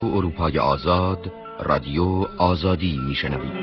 اروپای آزاد، رادیو آزادی میشنوید.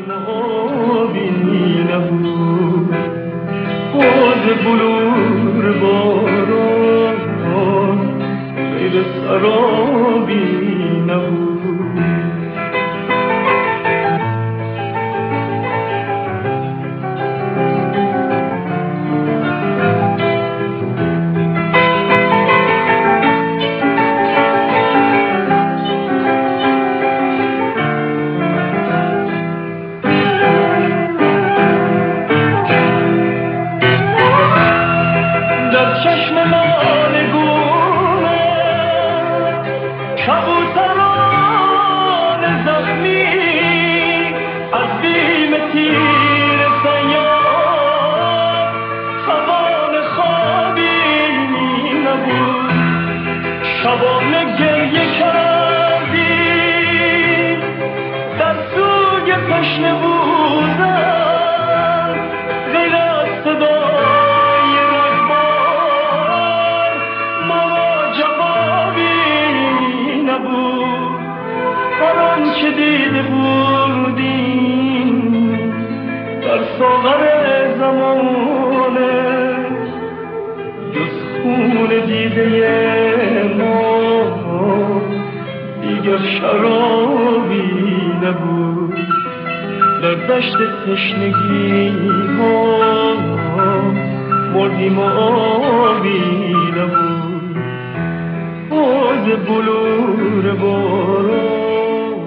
تشنگی ها مردیم و آبی نبود باز بلور باران.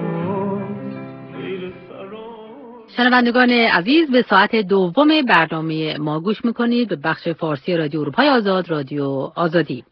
شنوندگان عزیز، به ساعت دوم برنامه ما گوش میکنید به بخش فارسی رادیو اروپای آزاد، رادیو آزادی.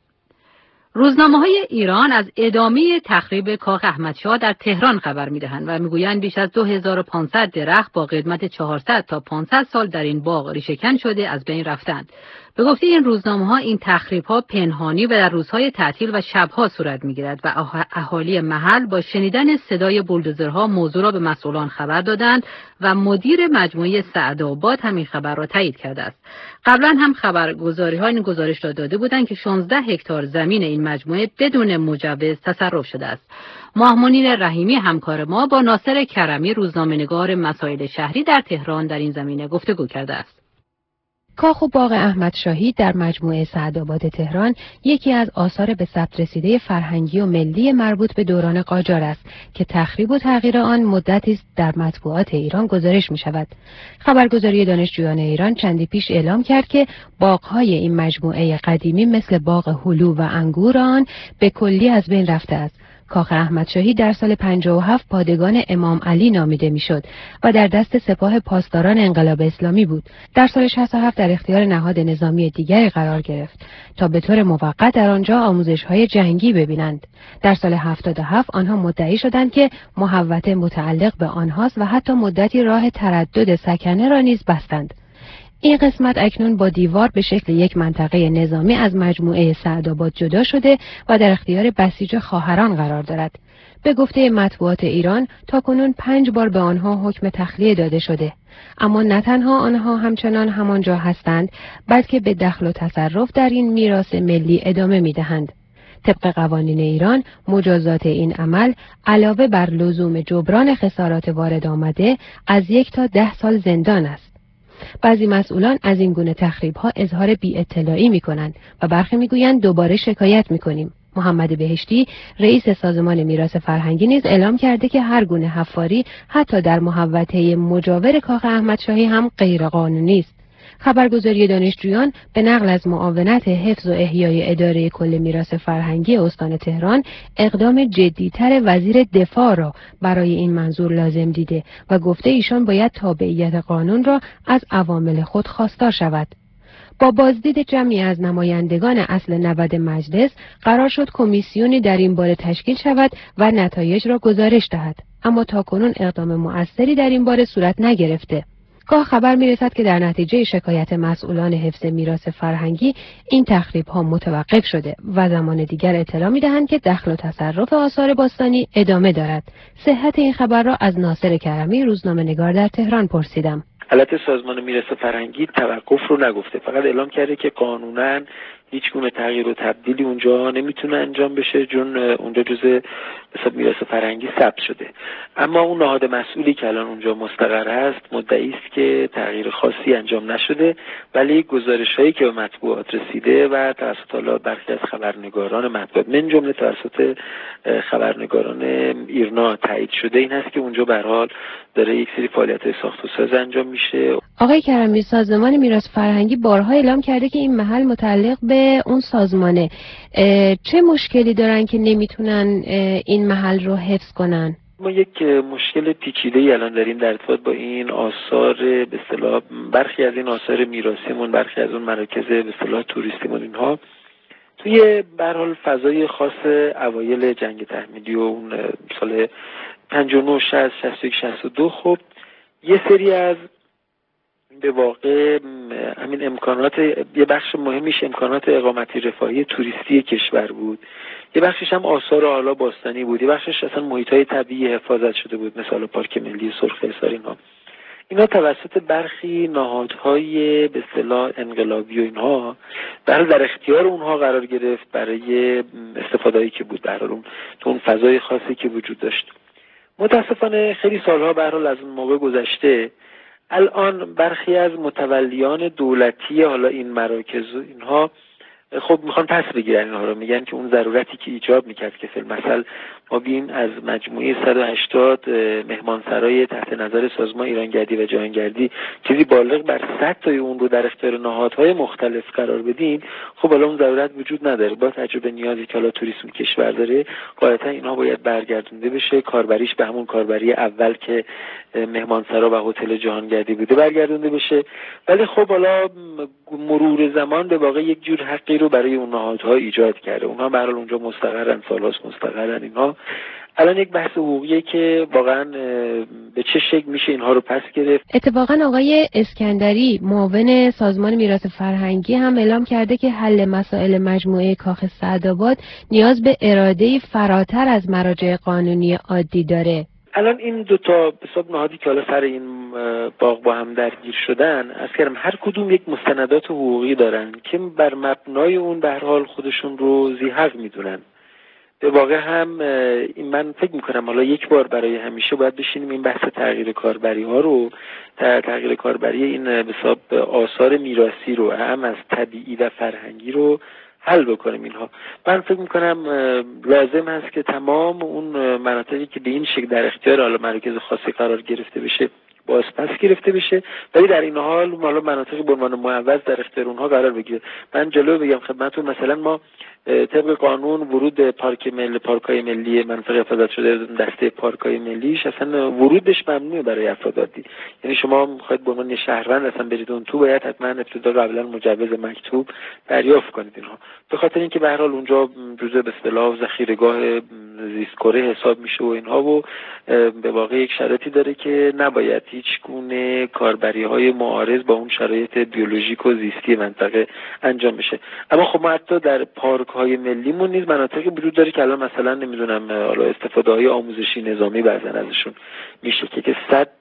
روزنامه‌های ایران از ادامه تخریب کاخ احمدشاه در تهران خبر می‌دهند و می‌گویند بیش از 2500 درخت با قدمت 400 تا 500 سال در این باغ ریشه‌کن شده از بین رفتند. به گفته این روزنامه‌ها این تخریب‌ها پنهانی و در روزهای تعطیل و شب‌ها صورت می‌گیرد و اهالی محل با شنیدن صدای بولدوزرها موضوع را به مسئولان خبر دادند و مدیر مجموعه سعدآباد همین خبر را تایید کرده است. قبلا هم خبرگزاری‌ها این گزارش را داده بودند که 16 هکتار زمین این مجموعه بدون مجوز تصرف شده است. ماه منیر رحیمی همکار ما با ناصر کرمی روزنامه‌نگار مسائل شهری در تهران در این زمینه گفتگو کرده است. کاخ و باغ احمدشاهی در مجموعه سعدآباد تهران یکی از آثار به ثبت رسیده فرهنگی و ملی مربوط به دوران قاجار است که تخریب و تغییر آن مدتی است در مطبوعات ایران گزارش می شود. خبرگزاری دانشجویان ایران چندی پیش اعلام کرد که باغ‌های این مجموعه قدیمی مثل باغ هلو و انگور آن به کلی از بین رفته است. کاخ احمدشاهی در سال 57 پادگان امام علی نامیده میشد و در دست سپاه پاسداران انقلاب اسلامی بود. در سال 67 در اختیار نهاد نظامی دیگری قرار گرفت تا به طور موقت در آنجا آموزش‌های جنگی ببینند. در سال 77 آنها مدعی شدند که محوطه متعلق به آنهاست و حتی مدتی راه تردد سکنه را نیز بستند. این قسمت اکنون با دیوار به شکل یک منطقه نظامی از مجموعه سعدآباد جدا شده و در اختیار بسیج خواهران قرار دارد. به گفته مطبوعات ایران تاکنون 5 بار به آنها حکم تخلیه داده شده، اما نه تنها آنها همچنان همانجا هستند، بلکه به دخل و تصرف در این میراث ملی ادامه می‌دهند. طبق قوانین ایران مجازات این عمل علاوه بر لزوم جبران خسارات وارد آمده از 1 تا 10 سال زندان است. بعضی مسئولان از این گونه تخریب‌ها اظهار بی‌اطلاعی می‌کنند و برخی می‌گویند دوباره شکایت می‌کنیم. محمد بهشتی رئیس سازمان میراث فرهنگی نیز اعلام کرده که هر گونه حفاری حتی در محوطه مجاور کاخ احمدشاهی هم غیرقانونی است. خبرگزاری دانشجویان به نقل از معاونت حفظ و احیای اداره کل میراث فرهنگی استان تهران اقدام جدی‌تر وزیر دفاع را برای این منظور لازم دیده و گفته ایشان باید تابعیت قانون را از عوامل خود خواستار شود. با بازدید جمعی از نمایندگان اصل 90 مجلس قرار شد کمیسیونی در این باره تشکیل شود و نتایج را گزارش دهد، اما تاکنون اقدام مؤثری در این باره صورت نگرفته. گاه خبر می‌رسد که در نتیجه شکایت مسئولان حفظ میراث فرهنگی این تخریب‌ها متوقف شده و زمان دیگر اطلاع می‌دهند که دخل و تصرف آثار باستانی ادامه دارد. صحت این خبر را از ناصر کرمی روزنامه‌نگار در تهران پرسیدم. البته سازمان میراث فرهنگی توقف رو نگفته، فقط اعلام کرده که قانوناً هیچ گونه تغییر و تبدیلی اونجا نمیتونه انجام بشه، چون اونجا جزء حساب میراث فرهنگی ثبت شده. اما اون نهاد مسئولی که الان اونجا مستقر هست مدعی است که تغییر خاصی انجام نشده، ولی گزارش‌هایی که به مطبوعات رسیده و توسط حالا برخی از خبرنگاران مطبوعات من جمله توسط خبرنگاران ایرنا تایید شده این هست که اونجا به هر حال داره یک سری فعالیت‌های ساخت و ساز انجام میشه. آقای کرمی، سازمان میراث فرهنگی بارها اعلام کرده که این محل متعلق به اون سازمانه. چه مشکلی دارن که نمیتونن این محل رو حفظ کنن؟ ما یک مشکل پیچیده‌ای الان داریم در ارتباط با این آثار، به اصطلاح برخی از این آثار میراثیمون، برخی از اون مراکز به اصطلاح توریستیمون، اینها توی به هر حال فضای خاص اوایل جنگ تحمیلی و اون سال 59 60 61 62 خب یه سری از به واقع همین امکانات، یه بخش مهمیش امکانات اقامتی رفاهی توریستی کشور بود، یه بخشش هم آثار آلا باستانی بود، یه بخشش اصلا محیط‌های طبیعی حفاظت شده بود مثل پارک ملی سرخ حصار. اینا توسط برخی نهادهای به اصطلاح انقلابی و اینها در اختیار اونها قرار گرفت برای استفاده‌ای که بود در اون فضای خاصی که وجود داشت. متاسفانه خیلی سالها به هر حال از اون موقع گذشته، الان برخی از متولیان دولتی حالا این مراکز اینها خب میخوان پس بگیرن اینها رو، میگن که اون ضرورتی که ایجاب میکرد که فیلم مثلا ما بیم از مجموعه 180 مهمانسرای تحت نظر سازمان ایرانگردی و جهانگردی چیزی بالغ بر 100 تای اون رو در اختیار نهادهای مختلف قرار بدیم، خب حالا اون ضرورت وجود نداره. با تجربه نیازی که حالا توریسم کشور داره غالبا اینها باید برگردونده بشه، کاربریش به همون کاربری اول که مهمانسرا و هتل جهانگردی بوده برگردونده بشه. ولی خب حالا مرور زمان به واقع یک جور حقی رو برای اون نهادها ایجاد کرده. اونها به هر حال اونجا مستقرن، سال‌هاست مستقرن. اینها الان یک بحث حقوقیه که واقعا به چه شکل میشه اینها رو پس گرفت. اتفاقا آقای اسکندری معاون سازمان میراث فرهنگی هم اعلام کرده که حل مسائل مجموعه کاخ سعدآباد نیاز به اراده فراتر از مراجع قانونی عادی داره. الان این دو تا به حساب نهادی که حالا سر این باغ با هم درگیر شدن، از کردم هر کدوم یک مستندات حقوقی دارن که بر مبنای اون به هر حال خودشون رو ذی حق میدونن. به واقع هم من فکر میکنم حالا یک بار برای همیشه باید بشینیم این بحث تغییر کاربری ها رو، تغییر کاربری این به حساب آثار میراثی رو، هم از طبیعی و فرهنگی رو حل بکنیم اینها. من فکر میکنم لازم هست که تمام اون مناطقی که به این شکل در اختیار حالا مراکز خاصی قرار گرفته بشه بازپس گرفته بشه، ولی در این حال حالا مناطقی به عنوان معوض در اختیار اونها قرار بگیره. من جلو بگم خدمتتون، مثلا ما طبق قانون ورود پارک‌های ملی منطقه حفاظت شده دسته پارک‌های ملیش اصلا ورودش ممنوعه برای افراد عادی. یعنی شما می‌خواید به عنوان شهروند اصلا برید اون تو، باید حتما ابتدا قبلا مجوز مکتوب دریافت کنید اینها، به خاطر اینکه به هر حال اونجا جزء به اصطلاح ذخیره‌گاه زیست‌کره حساب میشه و اینها، و به واقع یک شرایطی داره که نباید هیچ گونه کاربری‌های معارض با اون شرایط بیولوژیک و زیستی منطقه انجام بشه. اما خب ما حتی در پارک‌های ملیمون نیز مناطقی وجود داره که الان مثلا نمیدونم حالا استفاده‌های آموزشی نظامی بعضن ازشون میشه که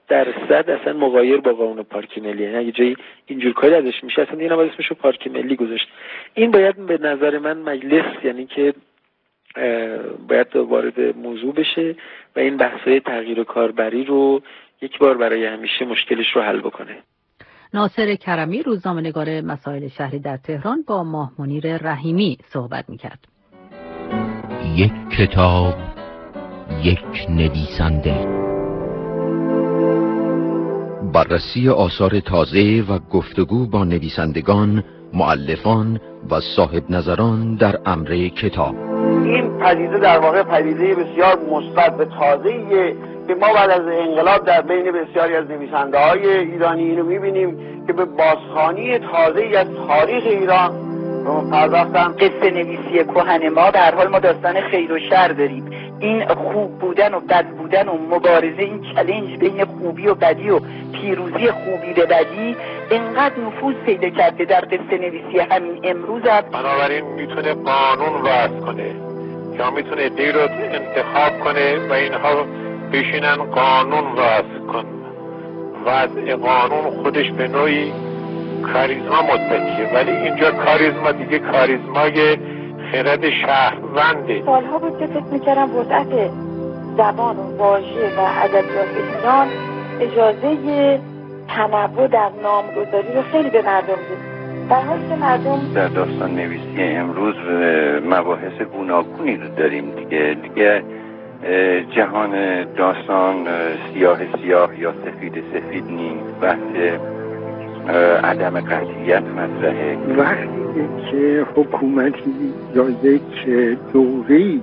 100% اصلا مغایر با قانون پارک ملی، یعنی اگه جایی اینجور کاری ازش میشه اصلا دیگه نباید اسمشو پارک ملی گذاشت. این باید به نظر من مجلس، یعنی که باید وارد موضوع بشه و این بحث‌های تغییر کاربری رو یک بار برای همیشه مشکلش رو حل بکنه. ناصر کرمی، روزنامه‌نگار مسائل شهری در تهران، با ماه منیر رحیمی صحبت می‌کرد. یک کتاب، یک نویسنده. بررسی آثار تازه و گفتگو با نویسندگان، مؤلفان و صاحب نظران در امر کتاب. این پدیده در واقع پدیده بسیار مثبت و تازه‌ایه که ما بعد از انقلاب در بین بسیاری از نویسنده‌های ایرانی اینو می‌بینیم که به بازخوانی تازه‌ای از تاریخ ایران پرداختن. قصه نویسی کهن ما در حال ما داستان خیر و شر داریم. این خوب بودن و بد بودن و مبارزه، این چالش بین خوبی و بدی و پیروزی خوبی به بدی انقدر نفوذ پیدا کرده در قصه نویسی همین امروز. بنابراین میتونه قانون وضع کنه یا میتونه دی رو انتخاب کنه و اینها بشینن قانون وضع کن. وضع قانون خودش به نوعی کاریزما متکیه، ولی اینجا کاریزما دیگه کاریزمای خرد شهرونده. سالها بود که فکر میکردم وسعت زبان و واژه و ادبیات ایران اجازه تنوع در نامگذاری رو خیلی به مردم بود. در حالی که مردم در داستان نویسی امروز مباحث گوناگونی رو داریم دیگه جهان داستان سیاه یا سفید نیست. بحث عدم قطعیت مطرحه. وقتی که حکومتی یا یک دوره‌ای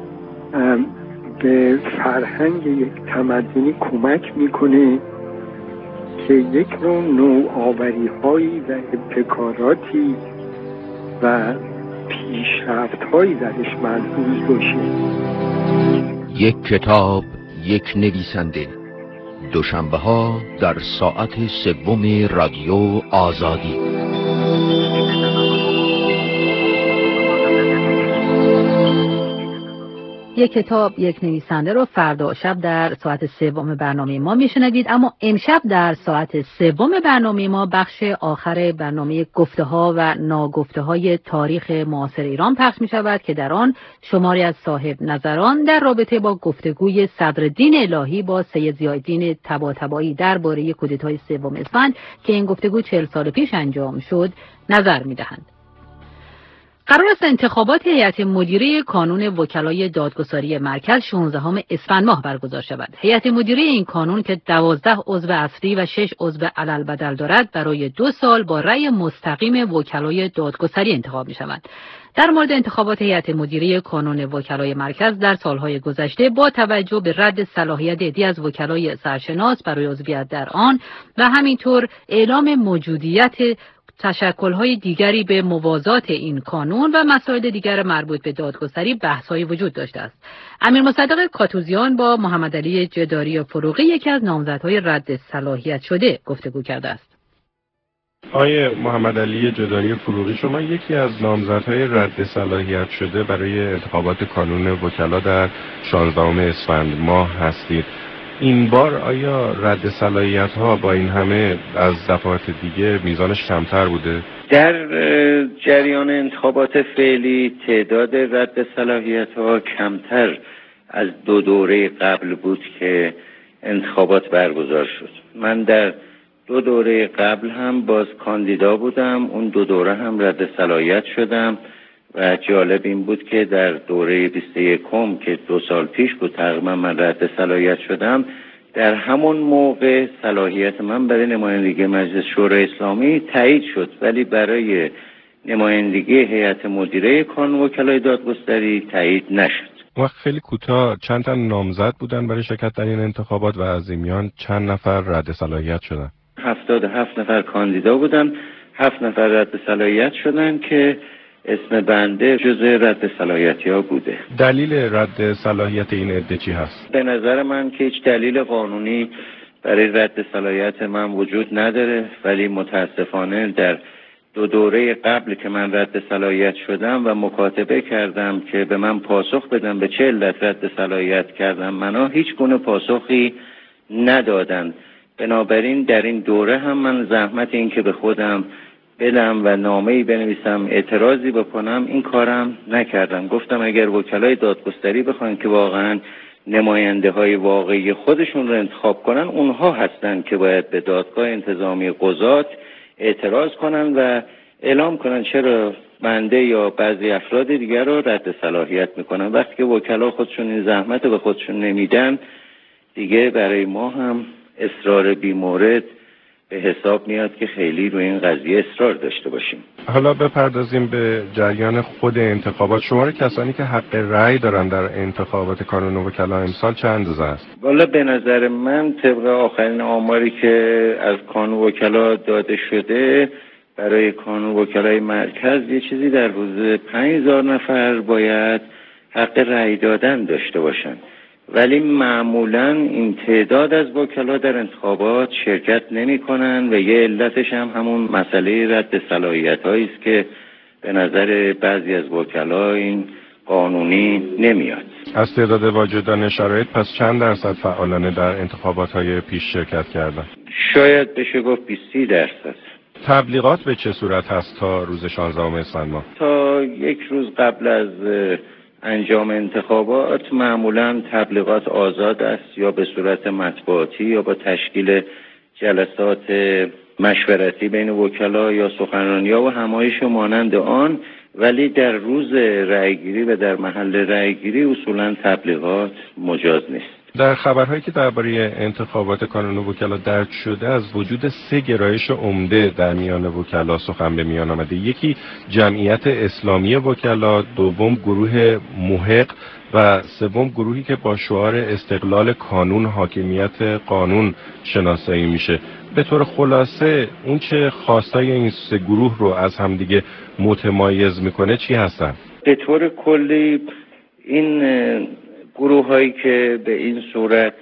به فرهنگ یک تمدنی کمک میکنه که یک نوآوری‌هایی و ابتکاراتی و پیشرفت‌هایی درش ملحوظ باشه. یک کتاب، یک نویسنده. دوشنبه‌ها در ساعت 3 رادیو آزادی. یک کتاب، یک نویسنده رو فردا شب در ساعت 3 برنامه ما میشنوید، اما امشب در ساعت 3 برنامه ما بخش آخر برنامه گفته ها و ناگفته های تاریخ معاصر ایران پخش می شود که در آن شماری از صاحب نظران در رابطه با گفتگوی صدرالدین الهی با سید ضیاءالدین طباطبایی درباره کودتای 3 اسفند که این گفتگو 40 سال پیش انجام شد نظر می دهند. قرار است انتخابات هیئت مدیره کانون وکلای دادگستری مرکز 16 اسفند ماه برگزار شود. هیئت مدیره این کانون که 12 عضو اصلی و 6 عضو علالبدل دارد برای 2 سال با رأی مستقیم وکلای دادگستری انتخاب می شود. در مورد انتخابات هیئت مدیره کانون وکلای مرکز در سالهای گذشته با توجه به رد صلاحیت عده‌ای از وکلای سرشناس برای عضویت در آن و همینطور اعلام موجودیت تشکل‌های دیگری به موازات این کانون و مسائل دیگر مربوط به دادگستری بحث‌های وجود داشته است. امیر مصدق کاتوزیان با محمد علی جداری فروغی یکی از نامزدهای رد صلاحیت شده گفتگو کرده است. آقای محمد علی جداری فروغی، شما یکی از نامزدهای رد صلاحیت شده برای انتخابات کانون وکلا در 16 اسفند ماه هستید. این بار آیا رد صلاحیت ها با این همه از دفعات دیگه میزانش کمتر بوده؟ در جریان انتخابات فعلی تعداد رد صلاحیت ها کمتر از 2 دوره قبل بود که انتخابات برگزار شد. من در 2 دوره قبل هم باز کاندیدا بودم، اون 2 دوره هم رد صلاحیت شدم و جالب این بود که در دوره 21 که 2 سال پیش بود تقریبا من رد صلاحیت شدم، در همون موقع صلاحیت من برای نمایندگی مجلس شورای اسلامی تایید شد، ولی برای نمایندگی هیئت مدیره کانون وکلای دادگستری تایید نشد. وقت خیلی کوتاه چند تا نامزد بودن برای شرکت در این انتخابات و از این میان چند نفر رد صلاحیت شدن؟ 77 نفر کاندیدا بودن، 7 نفر رد صلاحیت شدن که اسم بنده جزء رد صلاحیتی ها بوده. دلیل رد صلاحیت این عده چی هست؟ به نظر من که هیچ دلیل قانونی برای رد صلاحیت من وجود نداره، ولی متاسفانه در 2 دوره قبل که من رد صلاحیت شدم و مکاتبه کردم که به من پاسخ بدم به چه علت رد صلاحیت کردم، منها هیچ گونه پاسخی ندادن. بنابراین در این دوره هم من زحمت این که به خودم بدم و نامه‌ای بنویسم اعتراضی بکنم این کارم نکردم. گفتم اگر وکلای دادگستری بخوان که واقعا نماینده های واقعی خودشون رو انتخاب کنن، اونها هستن که باید به دادگاه انتظامی قضات اعتراض کنن و اعلام کنن چرا بنده یا بعضی افراد دیگر رو رد صلاحیت میکنن. وقتی که وکلا خودشون این زحمت رو به خودشون نمیدن، دیگه برای ما هم اصرار بی‌مورد به حساب میاد که خیلی روی این قضیه اصرار داشته باشیم. حالا بپردازیم به جریان خود انتخابات. شمار کسانی که حق رأی دارن در انتخابات کانون وکلا امسال چند اندازه است؟ والا به نظر من طبق آخرین آماری که از کانون وکلا داده شده برای کانون وکلای مرکز یه چیزی در حدود 5000 نفر باید حق رأی دادن داشته باشن، ولی معمولا این تعداد از وکلا در انتخابات شرکت نمی کنن و یه علتش هم همون مسئله رد صلاحیت هایی است که به نظر بعضی از وکلا این قانونی نمیاد. از تعداد واجدان شرایط پس چند درصد فعالانه در انتخابات های پیش شرکت کردن؟ شاید بشه گفت 20-30%. تبلیغات به چه صورت هست تا روز 16 اسفند ماه؟ تا یک روز قبل از انجام انتخابات معمولا تبلیغات آزاد است، یا به صورت مطبوعاتی یا با تشکیل جلسات مشورتی بین وکلا یا سخنرانی‌ها و همایش مانند آن، ولی در روز رأیگیری و در محل رأیگیری اصولا تبلیغات مجاز نیست. در خبرهایی که درباره انتخابات کانون وکلا درج شده از وجود 3 گرایش عمده در میان وکلا سخن به میان آمده. یکی جمعیت اسلامی وکلا، دوم گروه محق و سوم گروهی که با شعار استقلال کانون حاکمیت قانون شناسایی میشه. به طور خلاصه اون چه خواستای این 3 گروه رو از همدیگه متمایز میکنه چی هستن؟ به طور کلی این گروه هایی که به این صورت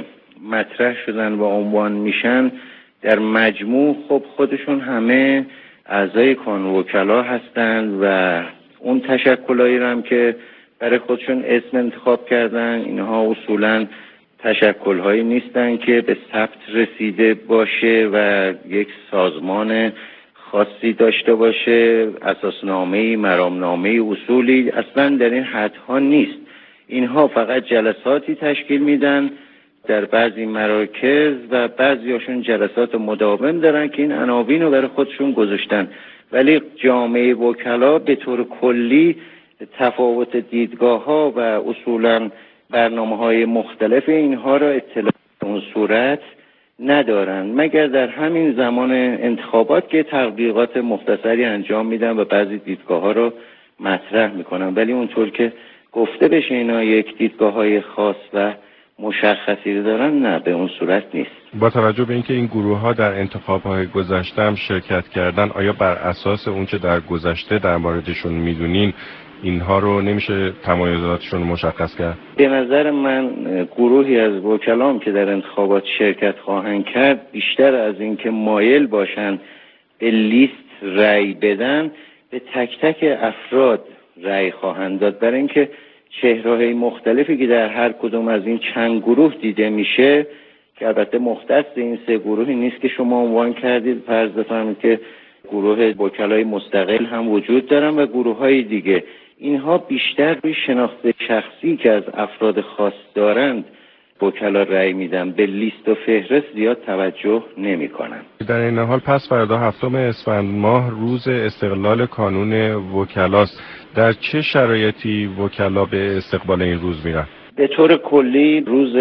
مطرح شدن و عنوان میشن در مجموع خب خودشون همه اعضای کانون وکلا هستند و اون تشکلایی رو هم که برای خودشون اسم انتخاب کردن اینها اصولاً تشکل‌هایی نیستن که به ثبت رسیده باشه و یک سازمان خاصی داشته باشه، اساسنامه‌ای، مرامنامه‌ای، اصولی، اصلا در این حدها نیست. اینها فقط جلساتی تشکیل میدن در بعضی مراکز و بعضیاشون جلسات مداوم دارن که این عناوین رو برای خودشون گذاشتن، ولی جامعه وکلا به طور کلی تفاوت دیدگاه‌ها و اصولاً برنامه‌های مختلف اینها را اطلاع اون صورت ندارن، مگر در همین زمان انتخابات که تبلیغات مختصری انجام میدن و بعضی دیدگاه‌ها رو مطرح میکنن، ولی اونطور که گفته بشه اینا یک دیدگاه‌های خاص و مشخصی دارن، نه به اون صورت نیست. با توجه به اینکه این گروه‌ها در انتخاب‌های گذشته هم شرکت کردن، آیا بر اساس اون چه در گذشته در موردشون میدونین اینها رو نمیشه تمایزاتشون مشخص کرد؟ به نظر من گروهی از وکلام که در انتخابات شرکت خواهند کرد بیشتر از اینکه مایل باشن به لیست رأی بدن، به تک تک افراد رأی خواهند داد، برای اینکه چهره‌های مختلفی که در هر کدوم از این چند گروه دیده میشه که البته مختص این 3 گروهی نیست که شما عنوان کردید، فرض بفرمایید که گروه وکلای مستقل هم وجود دارن و گروه‌های دیگه، اینها بیشتر روی شناخت شخصی که از افراد خاص دارند وکلا رأی میدن، به لیست و فهرست زیاد توجه نمی کنن. در این حال پس فردا 7 اسفند ماه روز استقلال کانون وکلاست. در چه شرایطی وکلا به استقبال این روز میرن؟ به طور کلی روز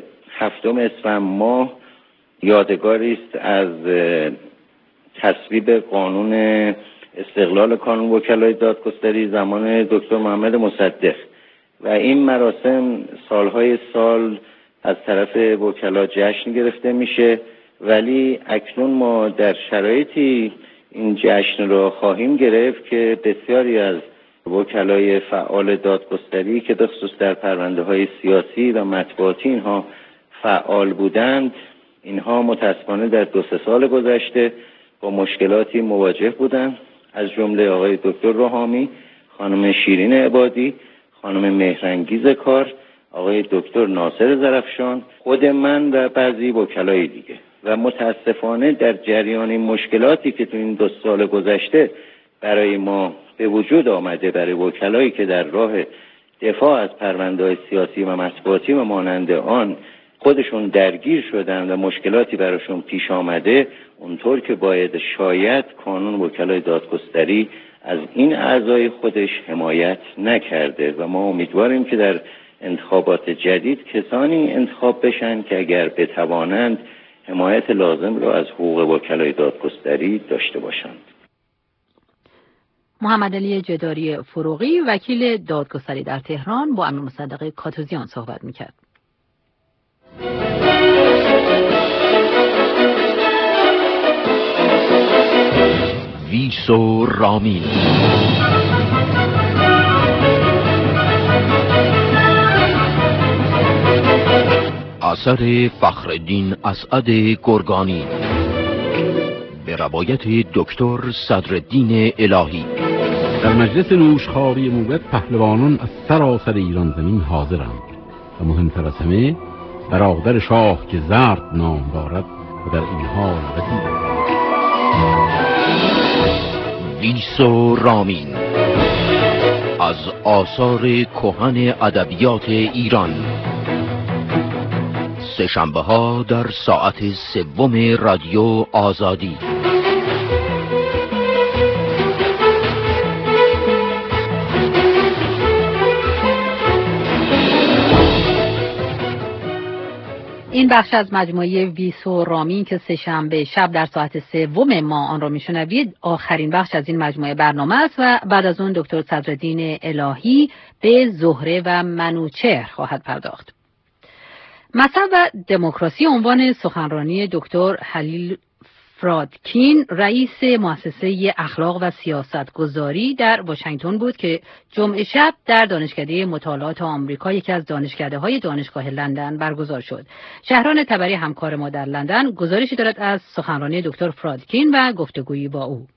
7 اسفند ماه یادگاری است از تصویب قانون استقلال کانون وکلای دادگستری زمان دکتر محمد مصدق و این مراسم سالهای سال از طرف وکلا جشن گرفته میشه، ولی اکنون ما در شرایطی این جشن را خواهیم گرفت که بسیاری از وکلای فعال دادگستری که به خصوص در پرونده‌های سیاسی و مطبوعاتی اینها فعال بودند، اینها متاسفانه در 2-3 سال گذشته با مشکلاتی مواجه بودند، از جمله آقای دکتر روحامی، خانم شیرین عبادی، خانم مهرانگیز کار، آقای دکتر ناصر زرفشان، خود من و بعضی وکلای دیگه. و متاسفانه در جریان این مشکلاتی که تو این 2 سال گذشته برای ما به وجود آمده، برای وکلایی که در راه دفاع از پرونده‌های سیاسی و مطبوعاتی و مانند آن خودشون درگیر شدن و مشکلاتی براشون پیش آمده، اونطور که باید شاید کانون وکلای دادگستری از این اعضای خودش حمایت نکرده و ما امیدواریم که در انتخابات جدید کسانی انتخاب بشن که اگر بتوانند حمایت لازم را از حقوق وکلای دادگستری داشته باشند. محمد علی جداری فروغی وکیل دادگستری در تهران با امیر مصدق کاتوزیان صحبت می‌کرد. ویس و رامین اثر فخرالدین اسعد گرگانی به روایت دکتر صدرالدین الهی. در مجلس نوشخواری موبت پهلوانان از سراسر ایران زمین حاضرند و مهمتر از همه برادر شاه که زرد نام دارد و در این حال وزیر ویس و رامین از آثار کهن ادبیات ایران، سه‌شنبه ها در ساعت 3 رادیو آزادی. این بخش از مجموعه ویس و رامین که سه‌شنبه شب در ساعت 3 ما آن را میشنوید آخرین بخش از این مجموعه برنامه است و بعد از اون دکتر صدرالدین الهی به زهره و منوچهر خواهد پرداخت. مذهب و دموکراسی عنوان سخنرانی دکتر هلیل فرادکین رئیس مؤسسه اخلاق و سیاستگذاری در واشنگتن بود که جمعه شب در دانشکده مطالعات آمریکا، یکی از دانشکده‌های دانشگاه لندن برگزار شد. شهران تبری همکار ما در لندن گزارشی دارد از سخنرانی دکتر فرادکین و گفتگویی با او.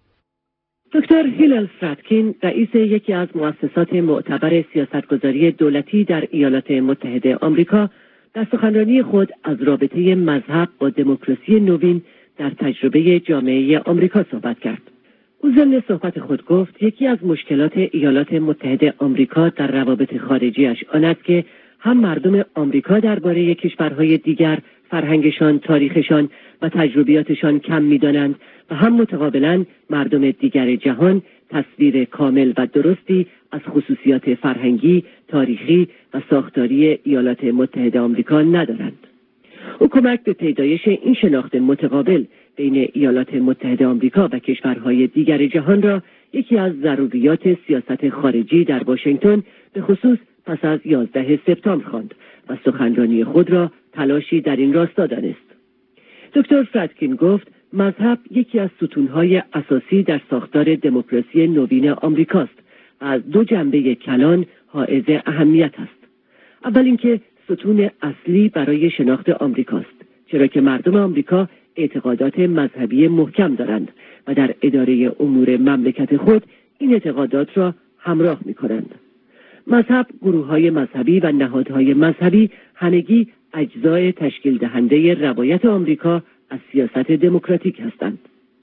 دکتر هیلل فرادکین رئیس یکی از مؤسسات معتبر سیاستگذاری دولتی در ایالات متحده آمریکا در سخنرانی خود از رابطه مذهب با دموکراسی نوین در تجربه جامعه آمریکا صحبت کرد. او ضمن صحبت خود گفت یکی از مشکلات ایالات متحده آمریکا در روابط خارجیش آن است که هم مردم آمریکا درباره کشورهای دیگر فرهنگشان، تاریخشان و تجربیاتشان کم می‌دانند و هم متقابلاً مردم دیگر جهان تصویر کامل و درستی از خصوصیات فرهنگی، تاریخی و ساختاری ایالات متحده آمریکا ندارند. او کمک به پیدایش این شناخت متقابل بین ایالات متحده آمریکا و کشورهای دیگر جهان را یکی از ضروریات سیاست خارجی در واشنگتن به خصوص پس از 11 سپتامبر خواند و سخنرانی خود را تلاشی در این راستا دانست. دکتر فرادکین گفت مذهب یکی از ستونهای اساسی در ساختار دموکراسی نوین آمریکاست و از دو جنبه کلان حائز اهمیت است. اول اینکه ستون اصلی برای شناخت آمریکاست، چرا که مردم آمریکا اعتقادات مذهبی محکم دارند و در اداره امور مملکت خود این اعتقادات را همراه می کنند. مذهب، گروه‌های مذهبی و نهادهای مذهبی همگی اجزای تشکیل دهنده روایت آمریکا از سیاست دموکراتیک هستند.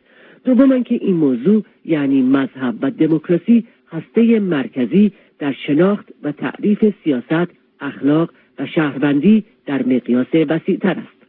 دوم که این موضوع یعنی مذهب و دموکراسی هسته مرکزی در شناخت و تعریف سیاست، اخلاق و شهروندی در مقیاس وسیع‌تر است.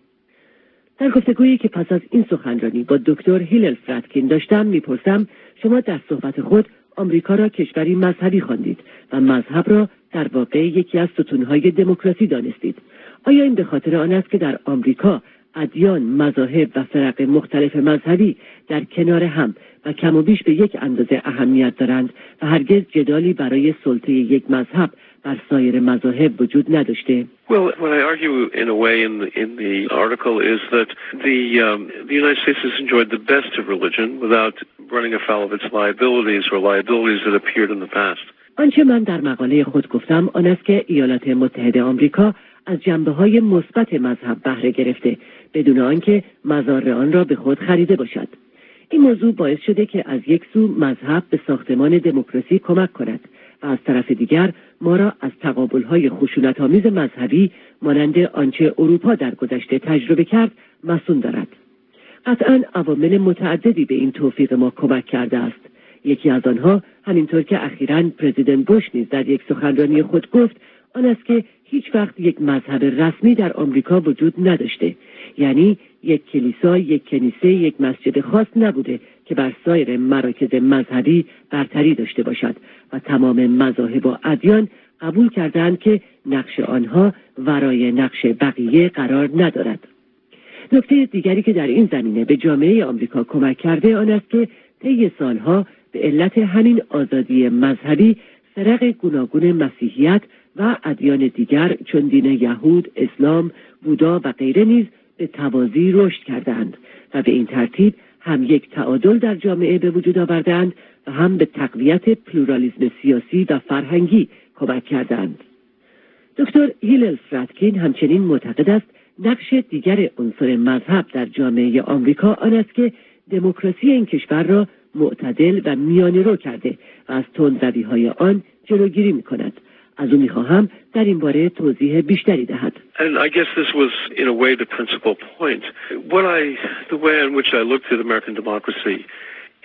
در گفتگویی که پس از این سخنرانی با دکتر هیلل فرادکین داشتم میپرسم شما در صحبت خود آمریکا را کشوری مذهبی خواندید و مذهب را در واقع یکی از ستونهای دموکراسی دانستید. آیا این به خاطر آن است که در آمریکا ادیان، مذاهب و فرق مختلف مذهبی در کنار هم و کم و بیش به یک اندازه اهمیت دارند و هرگز جدالی برای سلطه یک مذهب بر سایر مذاهب وجود نداشته؟ Well, what I argue in a way in the article is that the United States has enjoyed the best of religion without running afoul of its liabilities or liabilities that appeared in the past. آنچه من در مقاله خود گفتم آن است که ایالات متحده آمریکا از جنبه‌های مثبت مذهب بهره گرفته بدون آنکه مضار آن را به خود خریده باشد. این موضوع باعث شده که از یک سو مذهب به ساختمان دموکراسی کمک کند و از طرف دیگر ما را از تقابل‌های خشونت‌آمیز مذهبی مانند آنچه اروپا در گذشته تجربه کرد مصون دارد. قطعاً عوامل متعددی به این توفیق ما کمک کرده است. یکی از آنها همینطور که اخیراً پرزیدنت بوش نیز در یک سخنرانی خود گفت آن است که هیچ وقت یک مذهب رسمی در آمریکا وجود نداشته، یعنی یک کلیسا، یک کنیسه، یک مسجد خاص نبوده که بر سایر مراکز مذهبی برتری داشته باشد و تمام مذاهب و ادیان قبول کردند که نقش آنها ورای نقش بقیه قرار ندارد. نکته دیگری که در این زمینه به جامعه آمریکا کمک کرده آن است که طی سالها به علت همین آزادی مذهبی فرق گوناگون مسیحیت و ادیان دیگر چون دین یهود، اسلام، بودا و غیره نیز به توازی رشد کردند و به این ترتیب هم یک تعادل در جامعه به وجود آوردند و هم به تقویت پلورالیسم سیاسی و فرهنگی کمک کردند. دکتر هیلل فرادکین همچنین معتقد است نقش دیگر عنصر مذهب در جامعه آمریکا آن است که دموکراسی این کشور را معتدل و میانه‌رو کرده و از تندروی‌های آن جلوگیری می‌کند. از او می‌خواهم در این باره توضیح بیشتری دهد. And I guess this was in a way the principal point. The way in which I looked at American democracy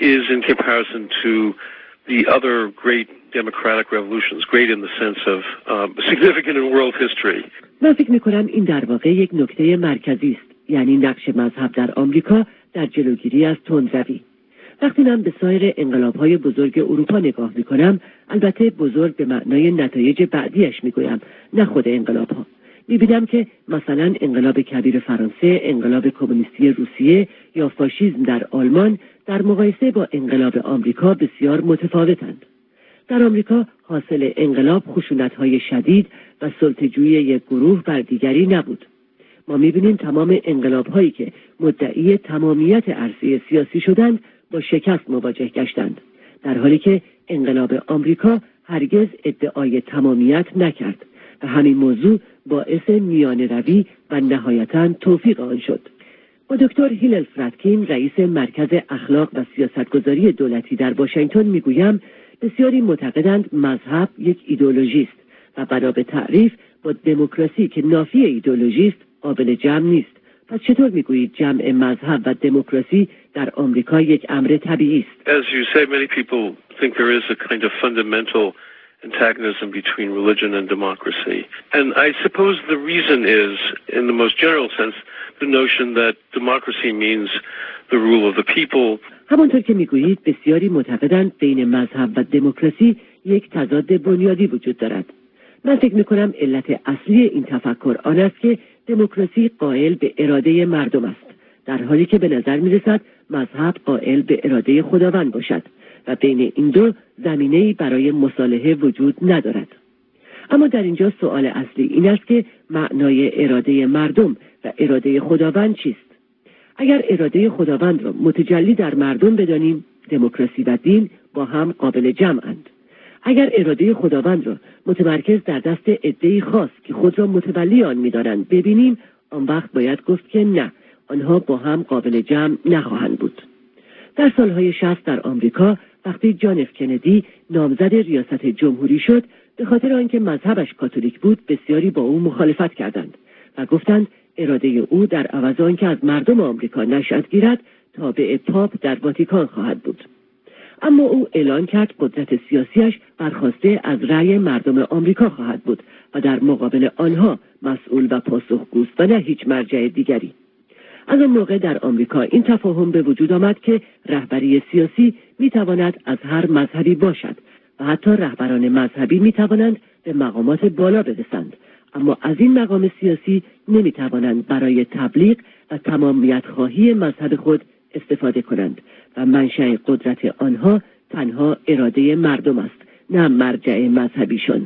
is in comparison to the other great democratic revolutions, great in the sense of significant in world history. من فکر می‌کنم این در واقع یک نکته مرکزی است، یعنی نقش مذهب در آمریکا در جلوگیری از تندروی. وقتی من به سایر انقلاب‌های بزرگ اروپا نگاه می‌کنم، البته بزرگ به معنای نتایج بعدیش می‌گویم، نه خود انقلاب‌ها. می‌بینم که مثلا انقلاب کبیر فرانسه، انقلاب کمونیستی روسیه یا فاشیسم در آلمان در مقایسه با انقلاب آمریکا بسیار متفاوتند. در آمریکا حاصل انقلاب خشونت‌های شدید و سلطه‌جویی یک گروه بر دیگری نبود. ما می‌بینیم تمام انقلاب‌هایی که مدعی تمامیت عرصه سیاسی شدند با شکست مواجه گشتند، در حالی که انقلاب آمریکا هرگز ادعای تمامیت نکرد و همین موضوع باعث میانه روی و نهایتاً توفیق آن شد. با دکتر هیلل فراتکین، رئیس مرکز اخلاق و سیاستگذاری دولتی در واشنگتن میگویم بسیاری معتقدند مذهب یک ایدئولوژی است و بنا به تعریف با دموکراسی که نافی ایدئولوژی است قابل جمع نیست. پس چطور میگویید جمع مذهب و دموکراسی در آمریکا یک امر طبیعی است؟ As you say, many people think there is a kind of fundamental antagonism between religion and democracy. And I suppose the reason is, in the most general sense, the notion that democracy means the rule of the people. همانطور که میگویید بسیاری معتقدند بین مذهب و دموکراسی یک تضاد بنیادی وجود دارد. من فکر میکنم علت اصلی این تفکر آن است که دموکراسی قائل به اراده مردم است، در حالی که به نظر میرسد مذهب قائل به اراده خداوند باشد و بین این دو زمینه‌ای برای مصالحه وجود ندارد. اما در اینجا سوال اصلی این است که معنای اراده مردم و اراده خداوند چیست؟ اگر اراده خداوند را متجلی در مردم بدانیم، دموکراسی و دین با هم قابل جمعند. اگر اراده خداوند را متمرکز در دست عده‌ای خاص که خود را متولی آن می‌دانند ببینیم، آن وقت باید گفت که نه، آنها با هم قابل جمع نخواهند بود. در سالهای 60 در آمریکا وقتی جان اف کندی نامزد ریاست جمهوری شد، به خاطر آنکه مذهبش کاتولیک بود بسیاری با او مخالفت کردند و گفتند اراده او در عوض آنکه از مردم آمریکا نشأت گیرد تابع پاپ در واتیکان خواهد بود. اما او اعلان کرد قدرت سیاسیش برخواسته از رأی مردم آمریکا خواهد بود و در مقابل آنها مسئول و پاسخگوست و نه هیچ مرجع دیگری. از آن موقع در آمریکا این تفاهم به وجود آمد که رهبری سیاسی میتواند از هر مذهبی باشد و حتی رهبران مذهبی میتوانند به مقامات بالا برسند، اما از این مقام سیاسی نمیتوانند برای تبلیغ و تمامیت خواهی مذهب خود استفاده کنند و منشأ قدرت آنها تنها اراده مردم است، نه مرجع مذهبیشون.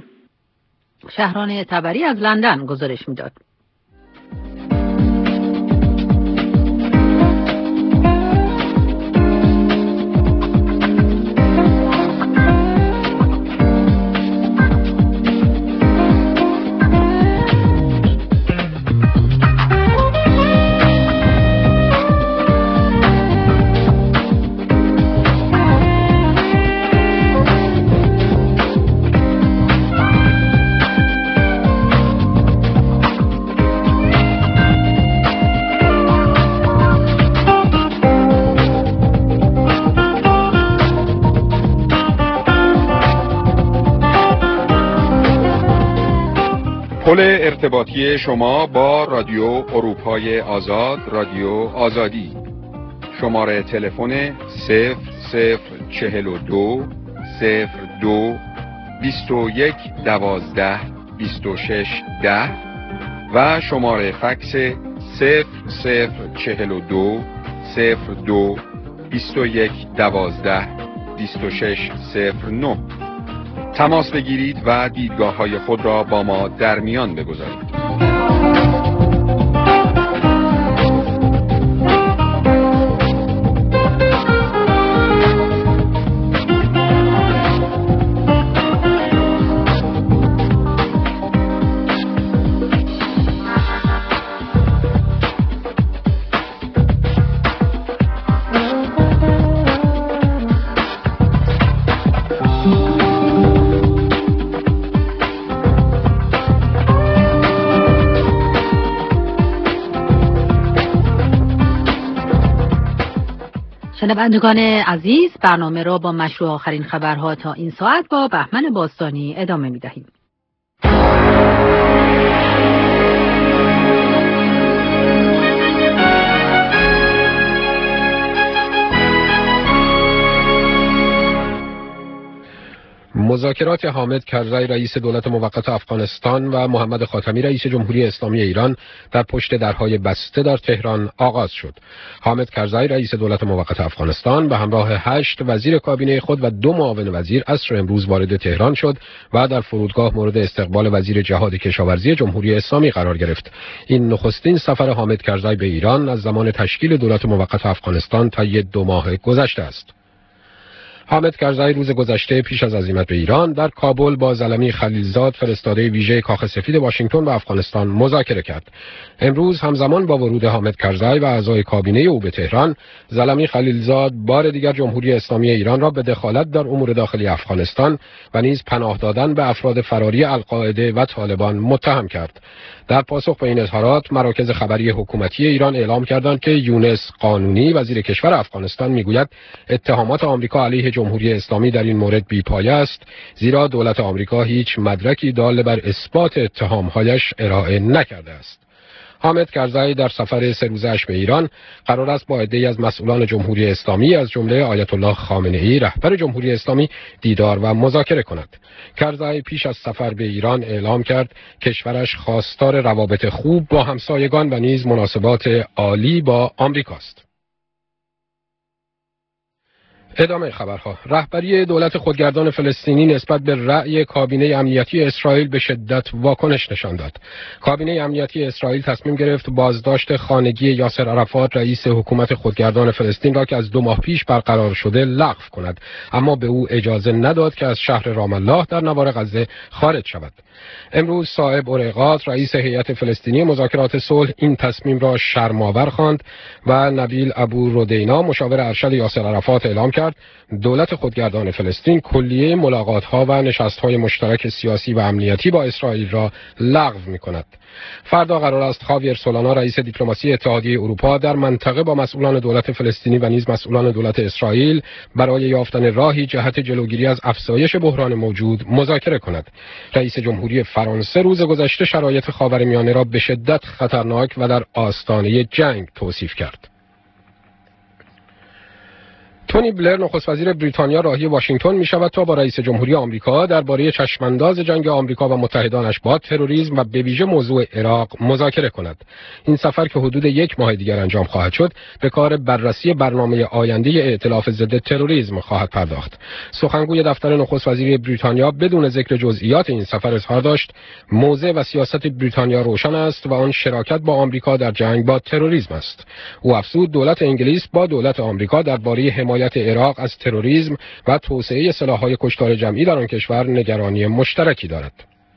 شهران طبری از لندن گزارش میداد. پل ارتباطی شما با رادیو اروپای آزاد، رادیو آزادی. شماره تلفن 0042 02 21 12 26 10 و شماره فکس 0042 02 21 12 26 09. تماس بگیرید و دیدگاه‌های خود را با ما در میان بگذارید. شنوندگان عزیز، برنامه را با مشروع آخرین خبرها تا این ساعت با بهمن باستانی ادامه می دهیم. مذاکرات حامد کرزی رئیس دولت موقت افغانستان و محمد خاتمی رئیس جمهوری اسلامی ایران در پشت درهای بسته در تهران آغاز شد. حامد کرزی رئیس دولت موقت افغانستان به همراه 8 وزیر کابینه خود و 2 معاون وزیر عصر امروز وارد تهران شد و در فرودگاه مورد استقبال وزیر جهاد کشاورزی جمهوری اسلامی قرار گرفت. این نخستین سفر حامد کرزی به ایران از زمان تشکیل دولت موقت افغانستان طی 2 ماه گذشته است. حامد کرزی روز گذشته پیش از عزیمت به ایران در کابل با زلمی خلیلزاد فرستاده ویژه کاخ سفید واشنگتن و افغانستان مذاکره کرد. امروز همزمان با ورود حامد کرزی و اعضای کابینه او به تهران، زلمی خلیلزاد بار دیگر جمهوری اسلامی ایران را به دخالت در امور داخلی افغانستان و نیز پناه دادن به افراد فراری القاعده و طالبان متهم کرد. در پاسخ به این اظهارات، مراکز خبری حکومتی ایران اعلام کردند که یونس قانونی وزیر کشور افغانستان میگوید اتهامات آمریکا علیه جمهوری اسلامی در این مورد بی‌پایه است، زیرا دولت آمریکا هیچ مدرکی دال بر اثبات اتهام‌هایش ارائه نکرده است. حامد کرزی در سفر 3 روزه‌اش به ایران قرار است با عده‌ای از مسئولان جمهوری اسلامی از جمله آیت الله خامنه‌ای رهبر جمهوری اسلامی دیدار و مذاکره کند. کرزی پیش از سفر به ایران اعلام کرد کشورش خواستار روابط خوب با همسایگان و نیز مناسبات عالی با آمریکاست. ادامه خبرها. رهبری دولت خودگردان فلسطینی نسبت به رأی کابینه امنیتی اسرائیل به شدت واکنش نشان داد. کابینه امنیتی اسرائیل تصمیم گرفت بازداشت خانگی یاسر عرفات رئیس حکومت خودگردان فلسطین را که از 2 ماه پیش برقرار شده لغو کند، اما به او اجازه نداد که از شهر رام الله در نوار غزه خارج شود. امروز صاحب اورقات رئیس هیئت فلسطینی مذاکرات صلح این تصمیم را شرم‌آور خواند و نبیل ابو رودینا مشاور ارشد یاسر عرفات اعلام کرد دولت خودگردان فلسطین کلیه ملاقات‌ها و نشست‌های مشترک سیاسی و امنیتی با اسرائیل را لغو می‌کند. فردا قرار است خاویر سولانا رئیس دیپلماسی اتحادیه اروپا در منطقه با مسئولان دولت فلسطینی و نیز مسئولان دولت اسرائیل برای یافتن راهی جهت جلوگیری از افزایش بحران موجود مذاکره کند. رئیس جمهوری فرانسه روز گذشته شرایط خاورمیانه را به شدت خطرناک و در آستانه جنگ توصیف کرد. تونی بلر نخست وزیر بریتانیا راهی واشنگتن می شود تا با رئیس جمهوری آمریکا درباره چشمانداز جنگ آمریکا و متحدانش با تروریسم و به ویژه موضوع عراق مذاکره کند. این سفر که حدود 1 ماه دیگر انجام خواهد شد، به کار بررسی برنامه آینده ائتلاف ضد تروریسم خواهد پرداخت. سخنگوی دفتر نخست وزیری بریتانیا بدون ذکر جزئیات این سفر اظهار داشت موضع و سیاست بریتانیا روشن است و آن شراکت با آمریکا در جنگ با تروریسم است. او افزود دولت انگلیس با دولت آمریکا درباره حمایت عراق از تروریسم و توسعه سلاح‌های کشتار جمعی در آن کشور نگرانی مشترکی دارد.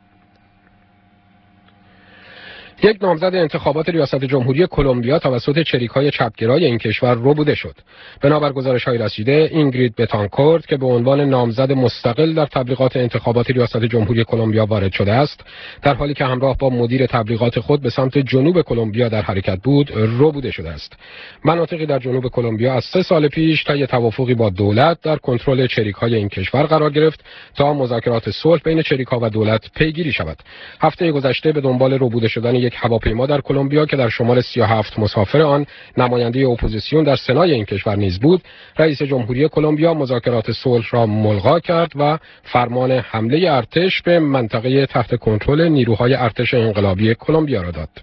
یک نامزد انتخابات ریاست جمهوری کلمبیا توسط چریک‌های چپگرای این کشور ربوده شد. بنابر گزارش‌های رسیده، اینگرید بتانکورت که به عنوان نامزد مستقل در تبلیغات انتخابات ریاست جمهوری کلمبیا وارد شده است، در حالی که همراه با مدیر تبلیغات خود به سمت جنوب کلمبیا در حرکت بود، ربوده شده است. مناطقی در جنوب کلمبیا از 3 سال پیش طی توافقی با دولت در کنترل چریک‌های این کشور قرار گرفت تا مذاکرات صلح بین چریک‌ها و دولت پیگیری شود. هفته گذشته به دنبال ربوده شدن یک هواپیما در کلمبیا که در شمال 37 مسافر آن نماینده اپوزیسیون در سنای این کشور نیز بود، رئیس جمهوری کلمبیا مذاکرات صلح را ملغا کرد و فرمان حمله ارتش به منطقه تحت کنترل نیروهای ارتش انقلابی کلمبیا را داد.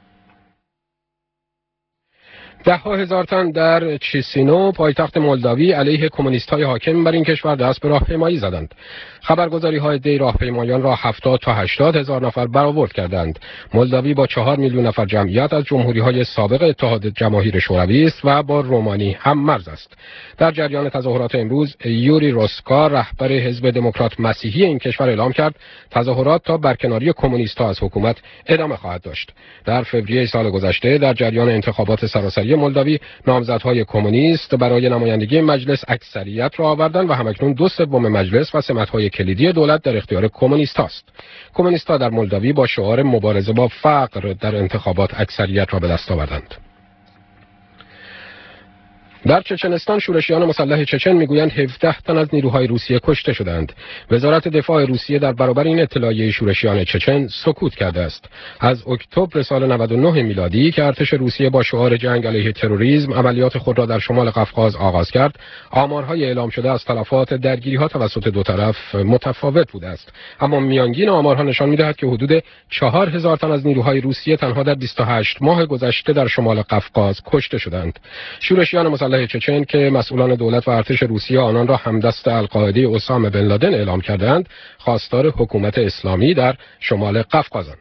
10,000 تن در چیسینو پایتخت مولداوی علیه کمونیست‌های حاکم بر این کشور دست به راهپیمایی زدند. خبرگزاری‌های عده راهپیمایان را 70 تا 80 هزار نفر برآورد کردند. مولداوی با 4 میلیون نفر جمعیت از جمهوری‌های سابق اتحاد جماهیر شوروی است و با رومانی هم مرز است. در جریان تظاهرات امروز، یوری روسکا رهبر حزب دموکرات مسیحی این کشور اعلام کرد تظاهرات تا برکناری کمونیست‌ها از حکومت ادامه خواهد داشت. در فوریه سال گذشته در جریان انتخابات سراسری مولداوی، نامزدهای کمونیست برای نمایندگی مجلس اکثریت را آوردند و همکنون 2/3 مجلس و سمت‌های کلیدی دولت در اختیار کمونیست است. کمونیست‌ها در مولداوی با شعار مبارزه با فقر در انتخابات اکثریت را به دست آوردند. در چچنستان شورشیان مسلح چچن میگویند 17 تن از نیروهای روسیه کشته شدند. وزارت دفاع روسیه در برابر این اطلاعیه شورشیان چچن سکوت کرده است. از اکتبر سال 99 میلادی که ارتش روسیه با شعار جنگ علیه تروریسم عملیات خود را در شمال قفقاز آغاز کرد، آمارهای اعلام شده از تلفات درگیری‌ها توسط دو طرف متفاوت بوده است. اما میانگین آمارها نشان می‌دهد که حدود 4000 تن از نیروهای روسیه تنها در 28 ماه گذشته در شمال قفقاز کشته شدند. شورشیان مسلح چچن که مسئولان دولت و ارتش روسیه آنان را همدست القاعده اسامه بن لادن اعلام کردند، خواستار حکومت اسلامی در شمال قفقازند.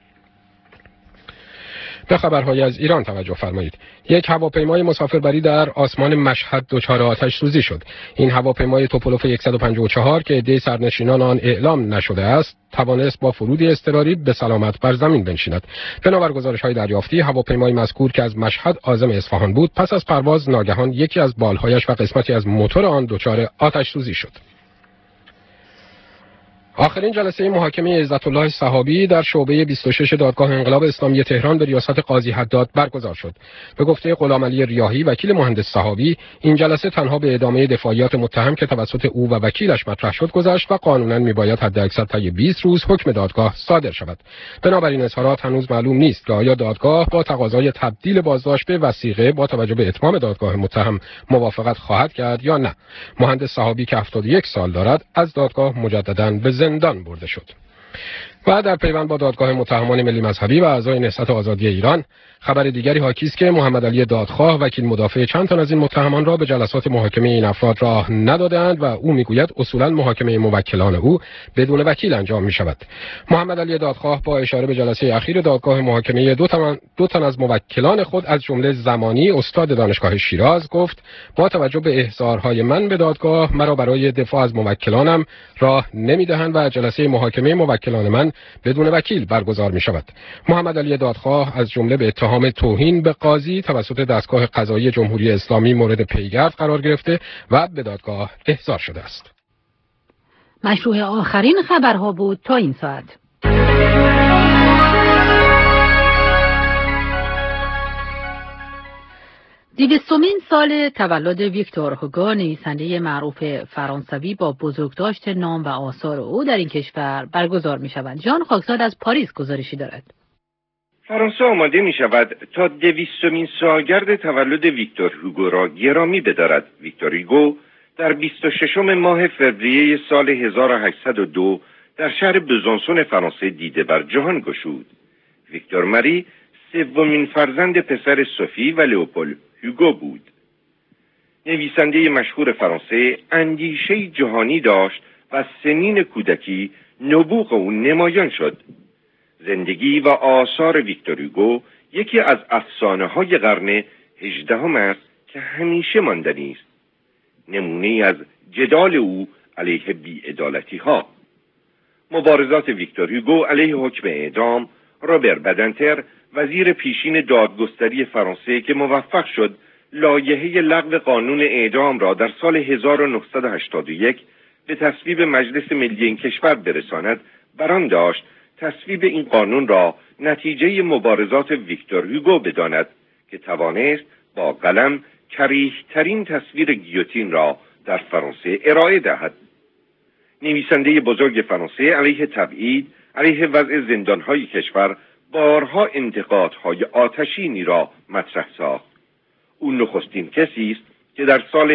به خبرهای از ایران توجه فرمایید. یک هواپیمای مسافربری در آسمان مشهد دچار آتش سوزی شد. این هواپیمای توپولوف 154 که عده سرنشینان آن اعلام نشده است، توانست با فرودی اضطراری به سلامت بر زمین بنشیند. بنابر گزارش‌های دریافتی، هواپیمای مذکور که از مشهد عازم اصفهان بود، پس از پرواز ناگهان یکی از بالهایش و قسمتی از موتور آن دچار آتش سوزی شد. آخرین جلسه محاکمه عزت الله صحابی در شعبه 26 دادگاه انقلاب اسلامی تهران به ریاست قاضی حداد برگزار شد. به گفته غلامعلی ریاحی وکیل مهندس صحابی، این جلسه تنها به ادامه دفاعیات متهم که توسط او و وکیلش مطرح شد گذشت و قانونا میباید حداکثر طی 20 روز حکم دادگاه صادر شود. بنابراین اظهارات هنوز معلوم نیست که آیا دادگاه با تقاضای تبدیل بازداشت به وثیقه با توجه به اتمام دادگاه متهم موافقت خواهد کرد یا نه. مهندس صحابی که 71 سال دارد از دادگاه مجددا به زندان برده شد. و در پیوند با دادگاه متهمان ملی مذهبی و اعضای نهضت آزادی ایران، خبر دیگری حاکی است که محمد علی دادخواه وکیل مدافع چند تن از این متهمان را به جلسات محاکمه این افراد راه ندادند و او میگوید اصولا محاکمه موکلان او بدون وکیل انجام می شود. محمد علی دادخواه با اشاره به جلسه اخیر دادگاه محاکمه دو تن از موکلان خود از جمله زمانی استاد دانشگاه شیراز گفت با توجه به احضارهای من به دادگاه مرا برای دفاع از موکلانم راه نمیدهند و جلسه محاکمه موکلان من بدون وکیل برگزار می شود. محمد علی دادخواه از جمله به اتهام توهین به قاضی توسط دستگاه قضایی جمهوری اسلامی مورد پیگرد قرار گرفته و به دادگاه احضار شده است. مشروع آخرین خبرها بود تا این ساعت. دویستمین سال تولد ویکتور هوگو، نویسنده معروف فرانسوی با بزرگداشت نام و آثار او در این کشور برگزار می شود. جان خاکزاد از پاریس گزارشی دارد. فرانسه آماده می شود تا 200مین سالگرد تولد ویکتور هوگو را گرامی بدارد. ویکتور هوگو در 26 ماه فوریه سال 1802 در شهر بزانسون فرانسه دیده بر جهان گشود. ویکتور ماری سومین فرزند پسر صوفی و لئوپول هوگو بود. نویسنده مشهور فرانسه اندیشه جهانی داشت و سنین کودکی نبوغ او نمایان شد. زندگی و آثار ویکتور هوگو یکی از افسانه‌های قرن 18 است که همیشه ماندنی است. نمونه‌ای از جدال او علیه بی‌عدالتی‌ها. مبارزات ویکتور هوگو علیه حکم اعدام، روبر بدنتر وزیر پیشین دادگستری فرانسه که موفق شد لایحه لغو قانون اعدام را در سال 1981 به تصویب مجلس ملی این کشور برساند، بران داشت تصویب این قانون را نتیجه مبارزات ویکتور هوگو بداند که توانست با قلم کریه‌ترین تصویر گیوتین را در فرانسه ارائه دهد. نویسنده بزرگ فرانسه علیه تبعید، علیه وضع زندانهای کشور بارها انتقادهای آتشینی را مطرح ساخت. او نخستین کسی است که در سال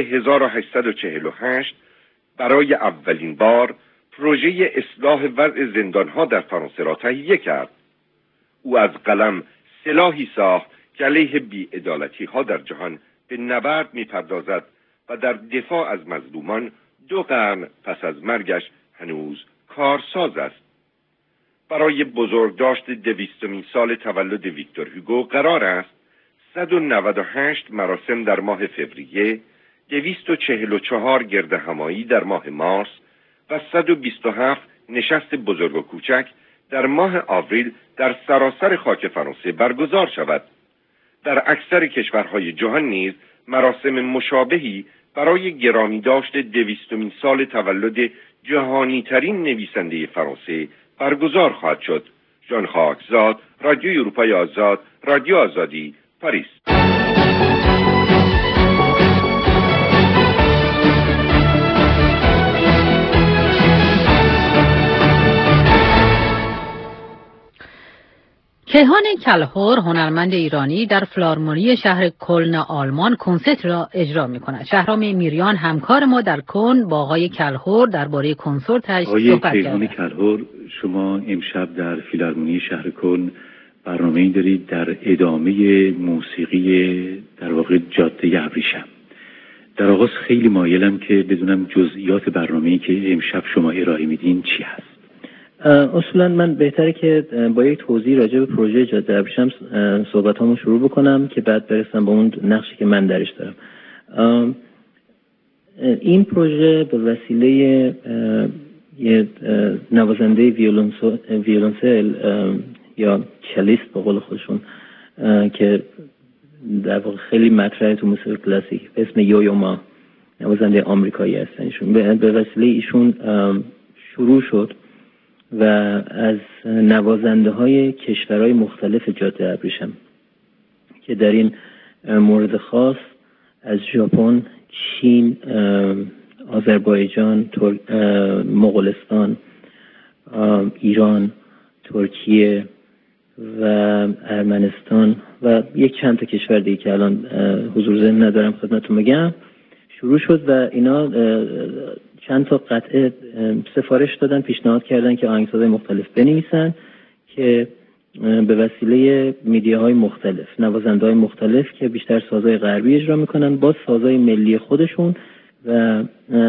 1848 برای اولین بار پروژه اصلاح وضع زندانها در فرانسه را تهیه کرد. او از قلم سلاحی ساخت که علیه بی‌عدالتی‌ها در جهان به نبرد می‌پردازد و در دفاع از مظلومان 2 قرن پس از مرگش هنوز کارساز است. برای بزرگداشت 200مین سال تولد ویکتور هوگو قرار است 198 مراسم در ماه فوریه، 244 گردهمایی در ماه مارس و 127 نشست بزرگ و کوچک در ماه آوریل در سراسر خاک فرانسه برگزار شود. در اکثر کشورهای جهان نیز مراسم مشابهی برای گرامی داشت 200مین سال تولد جهانی ترین نویسنده فرانسه برگزار خواهد شد. جان خاکزاد، رادیو اروپای آزاد، رادیو آزادی، پاریس. کیهان کلهر هنرمند ایرانی در فیلارمونی شهر کلن آلمان کنسرت را اجرا می‌کند. شهرام میریان همکار ما در کلن با آقای کلهر درباره کنسرتش صحبت کرد. کیهان کلهر، شما امشب در فیلارمونی شهر کلن برنامه‌ای دارید در ادامه موسیقی در واقع جاده ابریشم. در آغاز خیلی مایلم که بدونم جزئیات برنامه‌ای که امشب شما ارائه میدین چی هست. اصولا من بهتره که با یک توضیح راجع به پروژه جاده ابریشم صحبتامو شروع بکنم که بعد برسم به اون نقشی که من درش دارم. این پروژه به وسیله یه نوازنده ویولنسل یا چلیست به قول خودشون که در واقع خیلی مطرحه تو موسیقی کلاسیک به اسم یویو ما، نوازنده آمریکایی هستن ایشون. به وسیله ایشون شروع شد و از نوازنده های کشورهای مختلف جاده ابریشم که در این مورد خاص از ژاپن، چین، آذربایجان، مغولستان، ایران، ترکیه و ارمنستان و یک چند تا کشور دیگه که الان حضور ذهن ندارم خدمتتون بگم شروع شد و اینا چند تا قطعه سفارش دادن، پیشنهاد کردن که آهنگسازهای مختلف بنویسن که به وسیله میدیاهای مختلف، نوازنده‌های مختلف که بیشتر سازهای غربی اجرا میکنن با سازهای ملی خودشون و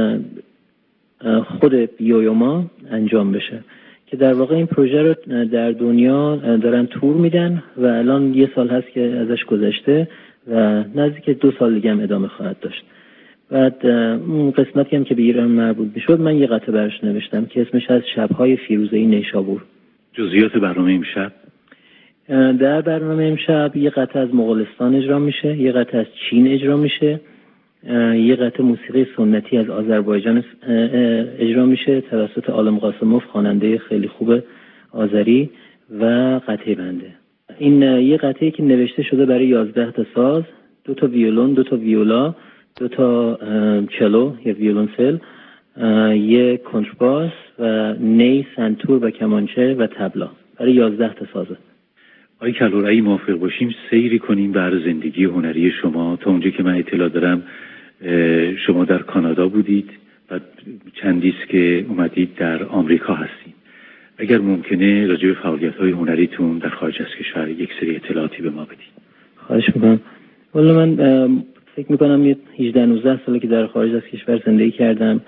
خود یویوما انجام بشه که در واقع این پروژه رو در دنیا دارن تور میدن و الان 1 سال هست که ازش گذشته و نزدیک 2 سال دیگه هم ادامه خواهد داشت. بعد اون قسمتی هم که به ایران مربوط میشد من یه قطعه برش نوشتم که اسمش از شب‌های فیروزه‌ای نیشابور. جزئیات برنامه امشب؟ در برنامه امشب یه قطعه از مغولستان اجرا میشه، یه قطعه از چین اجرا میشه، یه قطعه موسیقی سنتی از آذربایجان اجرا میشه توسط عالم قاسموف، خواننده خیلی خوب آذری، و قطعه بنده. این یه قطعه که نوشته شده برای 11 تا ساز، 2 تا ویولون، 2 تا ویولا، 2 تا چلو یا ویولنسل، یک کنترباس و نی، سنتور و کمانچه و تبلا برای 11 تا سازه. آقای کلهر، اگه موافق باشیم سیری کنیم بر زندگی هنری شما. تا اونجا که من اطلاع دارم شما در کانادا بودید و چندیست که اومدید در آمریکا هستید. اگر ممکنه راجع به فعالیت‌های هنریتون در خارج از کشور یک سری اطلاعاتی به ما بدید. خواهش می‌کنم. والا من فکر می‌کنم 18-19 ساله که در خارج از کشور زندگی کردم.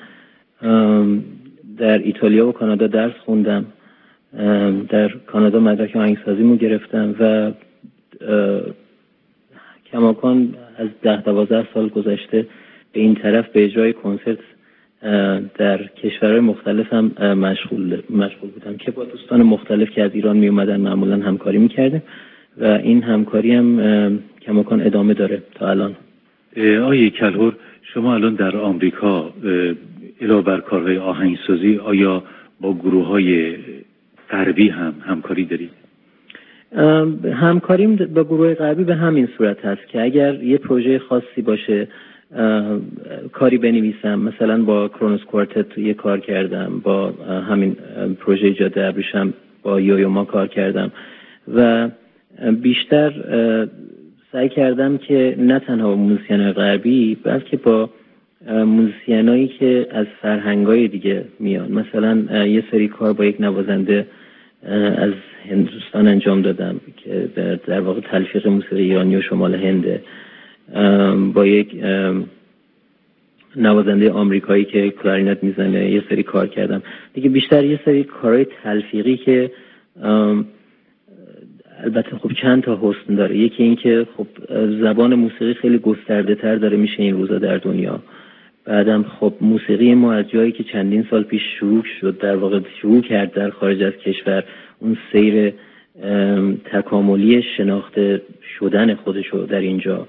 در ایتالیا و کانادا درس خوندم. در کانادا مدرک آهنگسازیمو گرفتم و کماکان از 10-12 سال گذشته به این طرف به اجرای کنسرت در کشورهای مختلف هم مشغول بودم که با دوستان مختلف که از ایران می اومدن معمولا همکاری میکردیم و این همکاری هم کماکان ادامه داره تا الان. آقای کلهر، شما الان در آمریکا علاوه بر کارهای آهنگسازی آیا با گروه‌های غربی هم همکاری دارید؟ همکاریم با گروه غربی به همین صورت هست که اگر یه پروژه خاصی باشه کاری بنویسم، مثلا با کرونوس کوارتت یه کار کردم، با همین پروژه جاده ابریشم با یویوما کار کردم و بیشتر سعی کردم که نه تنها با موزیسین غربی بلکه با موزیسینایی که از فرهنگای دیگه میان. مثلا یه سری کار با یک نوازنده از هندوستان انجام دادم که در واقع تلفیق موسیقی ایرانی و شمال هنده، با یک نوازنده آمریکایی که کلارینت میزنه یه سری کار کردم دیگه. بیشتر یه سری کارهای تلفیقی که البته خب چند تا حسن داره. یکی این که خب زبان موسیقی خیلی گسترده تر داره میشه این روزا در دنیا. بعدم خب موسیقی ما از جایی که چندین سال پیش شروع شد، در واقع شروع کرد در خارج از کشور، اون سیر تکاملی شناخته شدن خودشو در اینجا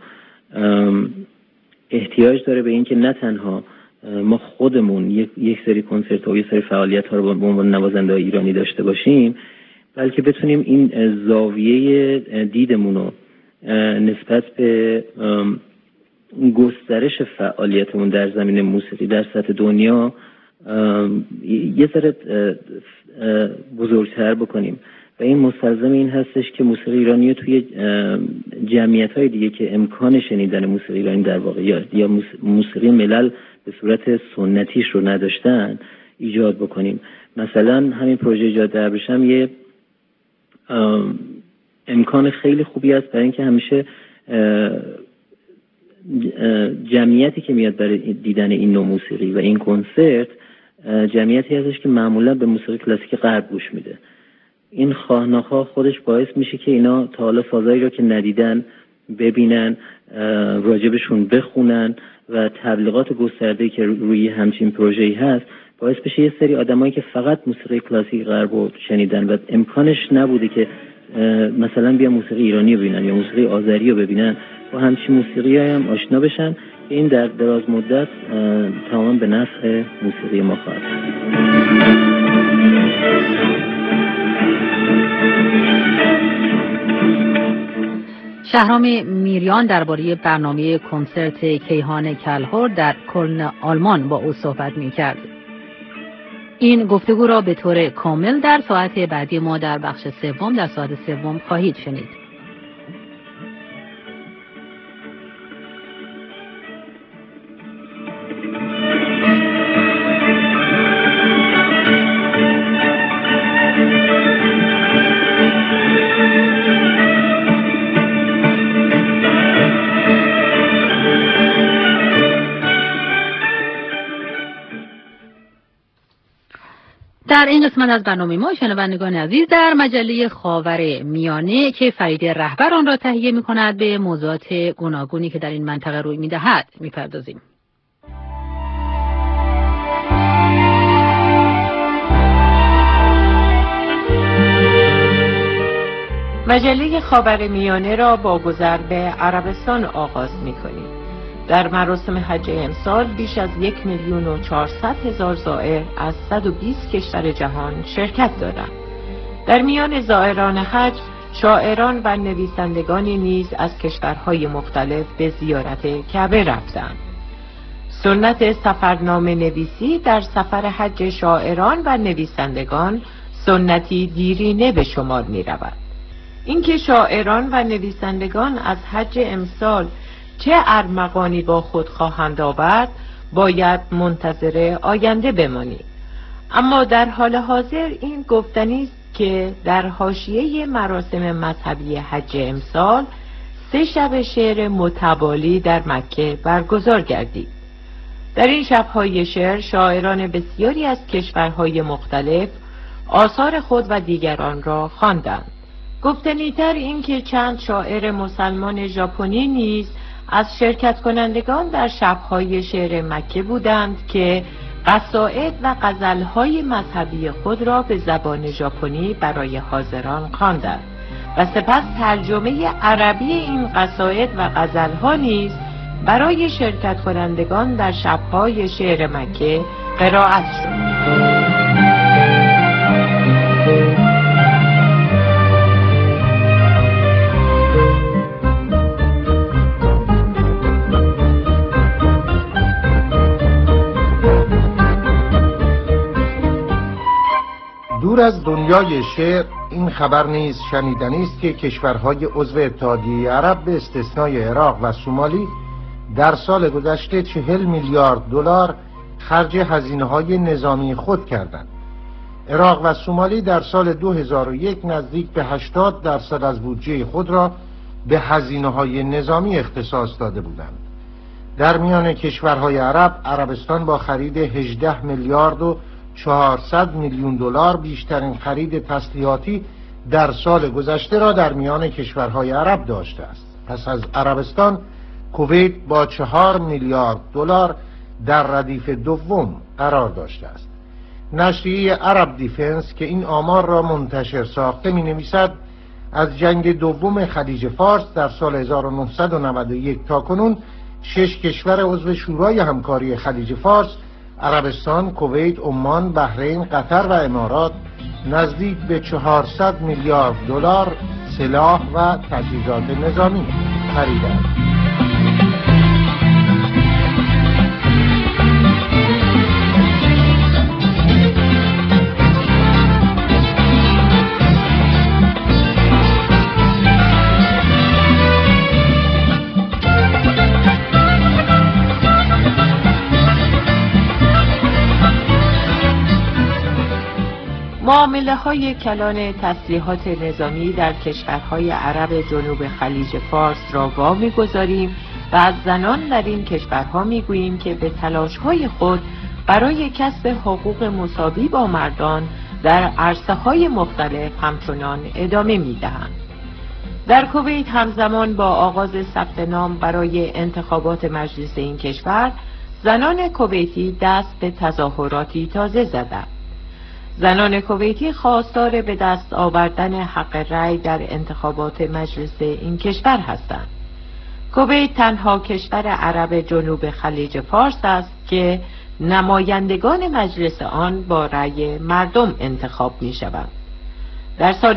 احتیاج داره به این که نه تنها ما خودمون یک سری کنسرت و یک سری فعالیت ها رو با عنوان نوازنده ایرانی داشته باشیم، بلکه بتونیم این زاویه دیدمون رو نسبت به گسترش فعالیتمون در زمینه موسیقی در سطح دنیا یه ذره بزرگتر بکنیم. و این مستلزم این هستش که موسیقی ایرانی رو توی جمعیت‌های دیگه که امکان شنیدن موسیقی ایرانی در واقع یا موسیقی ملل به صورت سنتیش رو نداشتن ایجاد بکنیم. مثلا همین پروژه جاده ابریشم یه امکان خیلی خوبی است برای اینکه همیشه جمعیتی که میاد برای دیدن این نوع موسیقی و این کنسرت جمعیتی هستش که معمولا به موسیقی کلاسیک غرب گوش میده. این خواه ناخواه خودش باعث میشه که اینا تا حالا سازایی رو که ندیدن ببینن، راجبشون بخونن و تبلیغات گسترده‌ای که روی همچین پروژه‌ای هست باعث بشه یه سری آدمایی که فقط موسیقی کلاسیک غرب رو شنیدن و امکانش نبوده که مثلا بیا موسیقی ایرانی رو ببینن یا موسیقی آذری رو ببینن و همچین موسیقی هم آشنا بشن. این در دراز مدت تمام به نفع موسیقی ما خواهد. شهرام میریان درباره برنامه کنسرت کیهان کلهر در کلن آلمان با او صحبت می‌کرد. این گفتگو را به طور کامل در ساعت بعدی ما در بخش سوم در ساعت سوم خواهید شنید. در این قسمت از برنامه ما شنوندگان عزیز در مجله خاور میانه که فرید رهبر آن را تهیه می‌کند به موضوعات گوناگونی که در این منطقه روی می‌دهد می‌پردازیم. مجله خاور میانه را با گذر به عربستان آغاز می‌کنیم. در مراسم حج امسال بیش از 1,400,000 زائر از 120 کشور جهان شرکت دارند. در میان زائران حج شاعران و نویسندگانی نیز از کشورهای مختلف به زیارت کعبه رفتند. سنت سفرنامه نویسی در سفر حج شاعران و نویسندگان سنتی دیرینه به شمار می رود. اینکه شاعران و نویسندگان از حج امسال چه ارمغانی با خود خواهند آورد باید منتظر آینده بمانیم. اما در حال حاضر این گفتنی است که در حاشیه مراسم مذهبی حج امسال 3 شب شعر متوالی در مکه برگزار گردید. در این شب‌های شعر شاعران بسیاری از کشورهای مختلف آثار خود و دیگران را خواندند. گفتنی‌تر این که چند شاعر مسلمان ژاپنی نیز از شرکت کنندگان در شب‌های شعر مکه بودند که قصائد و غزل‌های مذهبی خود را به زبان ژاپنی برای حاضران خواندند و سپس ترجمه عربی این قصائد و غزل‌ها نیز برای شرکت کنندگان در شب‌های شعر مکه قرائت شد. دور از دنیای شعر این خبر نیز شنیدنی است که کشورهای عضو اتحادیه عرب به استثنای عراق و سومالی در سال گذشته 40 میلیارد دلار خرج هزینه‌های نظامی خود کردند. عراق و سومالی در سال 2001 نزدیک به 80% از بودجه خود را به هزینه‌های نظامی اختصاص داده بودند. در میان کشورهای عرب، عربستان با خرید 18 میلیارد و 400 میلیون دلار بیشترین خرید تسلیحاتی در سال گذشته را در میان کشورهای عرب داشته است. پس از عربستان، کویت با 4 میلیارد دلار در ردیف دوم قرار داشته است. نشریه عرب دیفنس که این آمار را منتشر ساخته می نویسد از جنگ دوم خلیج فارس در سال 1991 تا کنون 6 کشور عضو شورای همکاری خلیج فارس، عربستان، کویت، عمان، بحرین، قطر و امارات نزدیک به 400 میلیارد دلار سلاح و تجهیزات نظامی خریدند. معامله‌های کلان تسلیحات نظامی در کشورهای عرب جنوب خلیج فارس را وامی‌گذاریم و از زنان در این کشورها می‌گوییم که به تلاش‌های خود برای کسب حقوق مساوی با مردان در عرصه‌های مختلف همچنان ادامه می‌دهند. در کویت همزمان با آغاز ثبت نام برای انتخابات مجلس این کشور، زنان کویتی دست به تظاهراتی تازه زدند. زنان کویتی خواستار به دست آوردن حق رأی در انتخابات مجلس این کشور هستند. کویت تنها کشور عرب جنوب خلیج فارس است که نمایندگان مجلس آن با رأی مردم انتخاب می شوند. در سال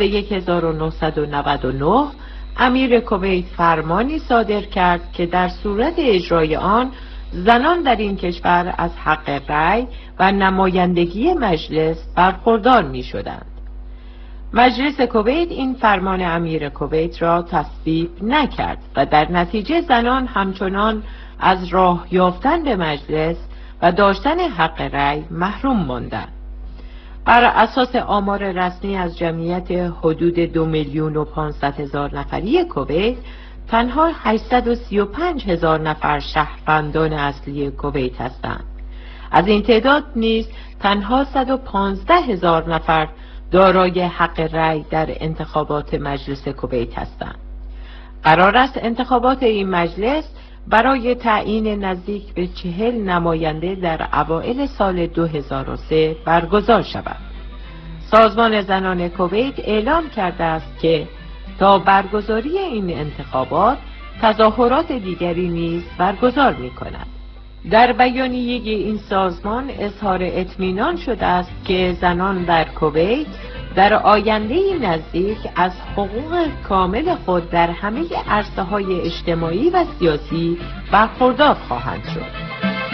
1999 امیر کویت فرمانی صادر کرد که در صورت اجرای آن زنان در این کشور از حق رأی و نمایندگی مجلس برخوردار می شدند. مجلس کویت این فرمان امیر کویت را تصویب نکرد و در نتیجه زنان همچنان از راه یافتن به مجلس و داشتن حق رأی محروم ماندند. بر اساس آمار رسمی از جمعیت حدود 2,500,000 نفری کویت، تنها 835,000 نفر شهروندان اصلی کویت هستند. از این تعداد نیز تنها 115,000 نفر دارای حق رأی در انتخابات مجلس کویت هستند. قرار است انتخابات این مجلس برای تعیین نزدیک به 40 نماینده در اوایل سال 2003 برگزار شود. سازمان زنان کویت اعلام کرده است که تا برگزاری این انتخابات تظاهرات دیگری نیز برگزار می کند. در بیانیه این سازمان اظهار اطمینان شده است که زنان در کویت در آینده نزدیک از حقوق کامل خود در همه عرصه‌های اجتماعی و سیاسی برخوردار خواهند شد.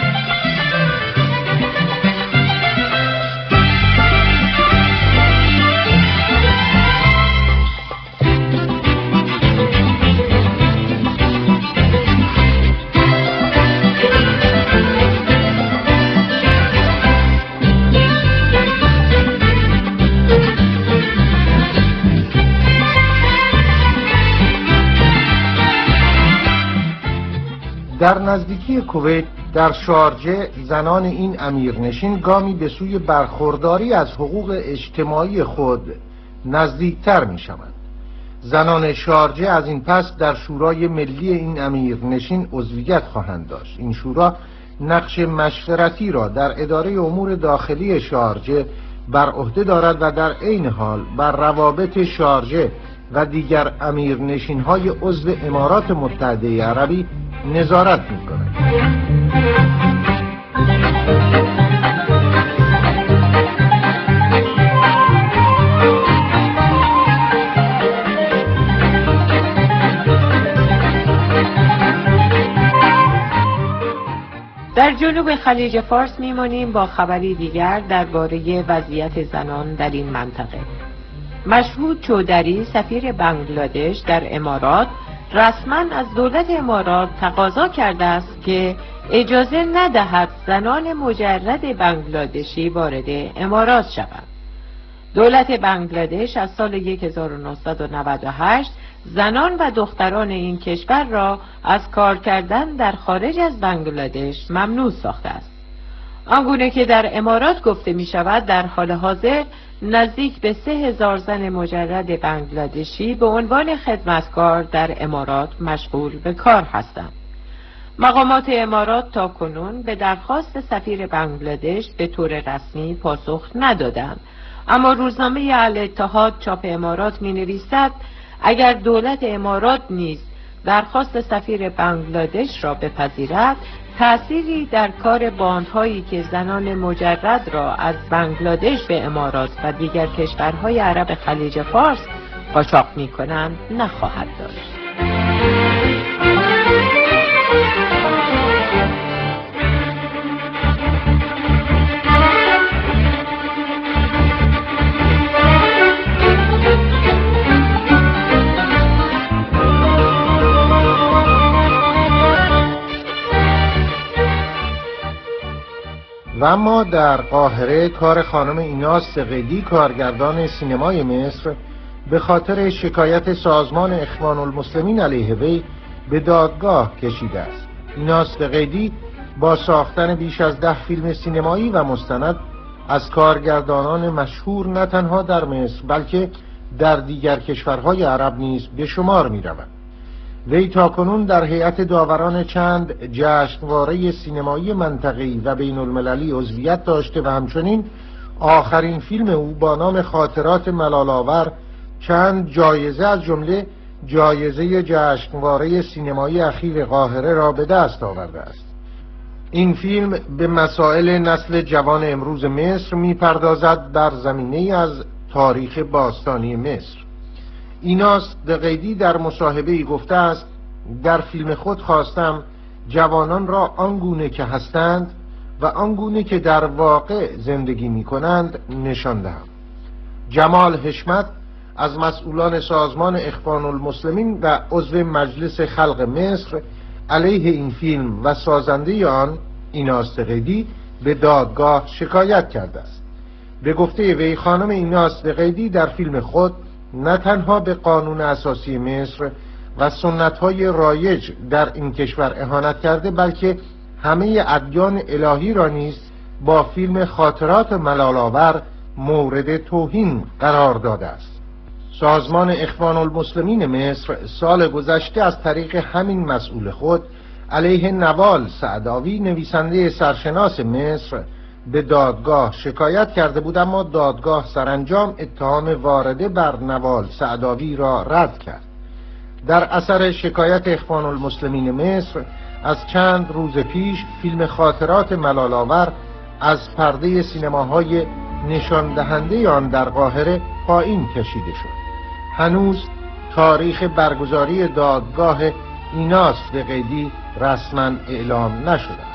در نزدیکی کویت در شارجه زنان این امیرنشین گامی به سوی برخورداری از حقوق اجتماعی خود نزدیکتر می شوند. زنان شارجه از این پس در شورای ملی این امیرنشین عضویت خواهند داشت. این شورا نقش مشورتی را در اداره امور داخلی شارجه بر عهده دارد و در عین حال بر روابط شارجه و دیگر امیرنشین‌های عضو امارات متحده عربی نظارت می‌کند. در جنوب خلیج فارس میمانیم با خبری دیگر درباره وضعیت زنان در این منطقه. مشهود چودری سفیر بنگلادش در امارات رسما از دولت امارات تقاضا کرده است که اجازه ندهد زنان مجرد بنگلادشی وارد امارات شوند. دولت بنگلادش از سال 1998 زنان و دختران این کشور را از کار کردن در خارج از بنگلادش ممنوع ساخته است. آنگونه که در امارات گفته می شود در حال حاضر نزدیک به 3,000 زن مجرد بنگلادشی به عنوان خدمتکار در امارات مشغول به کار هستند. مقامات امارات تا کنون به درخواست سفیر بنگلادش به طور رسمی پاسخ ندادند، اما روزنامه الاتحاد چاپ امارات می نویسد اگر دولت امارات نیز درخواست سفیر بنگلادش را بپذیرد، تأثیری در کار باندهایی که زنان مجرد را از بنگلادش به امارات و دیگر کشورهای عرب خلیج فارس قاچاق می‌کنند نخواهد داشت. و اما در قاهره کار خانم ایناس دقیقی کارگردان سینمای مصر به خاطر شکایت سازمان اخوان المسلمین علیه وی به دادگاه کشیده است. ایناس دقیقی با ساختن بیش از 10 فیلم سینمایی و مستند از کارگردانان مشهور نه تنها در مصر بلکه در دیگر کشورهای عرب نیز به شمار می رود. وی تاکنون در هیئت داوران چند جشنواره سینمایی منطقه‌ای و بین المللی عضویت داشته و همچنین آخرین فیلم او با نام خاطرات ملال‌آور چند جایزه از جمله جایزه جشنواره سینمایی اخیر قاهره را به دست آورده است. این فیلم به مسائل نسل جوان امروز مصر می‌پردازد در زمینه از تاریخ باستانی مصر. ایناس دقیقی در مصاحبه‌ای گفته است: در فیلم خود خواستم جوانان را آنگونه که هستند و آنگونه که در واقع زندگی می‌کنند نشان دهم. جمال حشمت از مسئولان سازمان اخوان المسلمین و عضو مجلس خلق مصر علیه این فیلم و سازنده آن ایناس دقیقی به دادگاه شکایت کرده است. به گفته وی خانم ایناس دقیقی در فیلم خود نه تنها به قانون اساسی مصر و سنت‌های رایج در این کشور اهانت کرده بلکه همه ادیان الهی را نیز با فیلم خاطرات ملال‌آور مورد توهین قرار داده است. سازمان اخوان المسلمین مصر سال گذشته از طریق همین مسئول خود علیه نوال سعداوی نویسنده سرشناس مصر به دادگاه شکایت کرده بود، اما دادگاه سرانجام اتهام وارده بر نوال سعداوی را رد کرد. در اثر شکایت اخوان المسلمین مصر از چند روز پیش فیلم خاطرات ملال‌آور از پرده سینماهای نشان دهنده آن در قاهره پایین کشیده شد. هنوز تاریخ برگزاری دادگاه ایناس دقیقی رسما اعلام نشده است.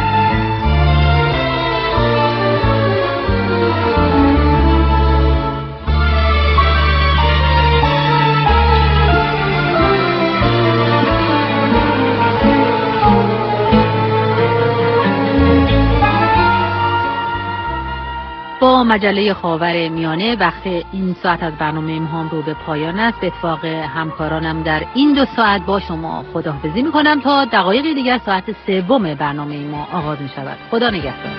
با مجله خاور میانه وقت این ساعت از برنامه امهام رو به پایان است. به اتفاق همکارانم در این 2 ساعت با شما خداحافظی میکنم تا دقایق دیگر ساعت 3 برنامه ما آغاز می شود. خدا نگهدار.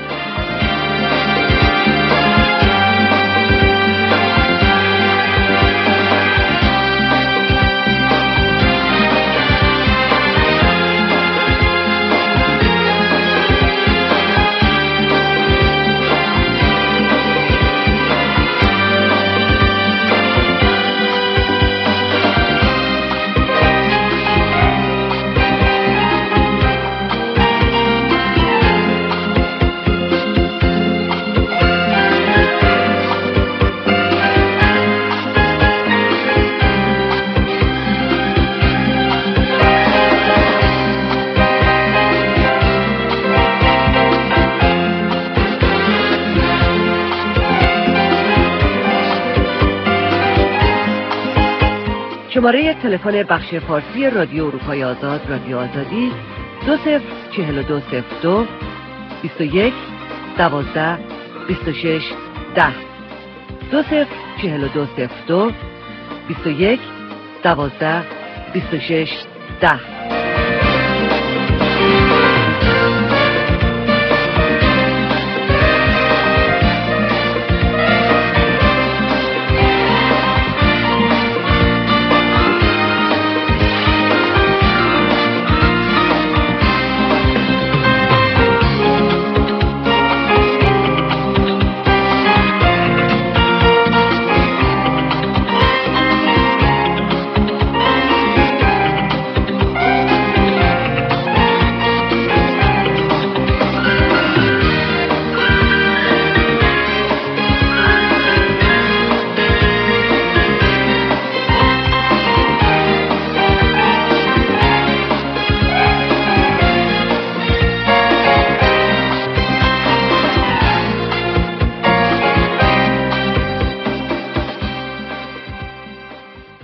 شماره تلفن بخش فارسی رادیو اروپای آزاد رادیو آزادی 204202 21 12 26 10 204202 21 12 26 10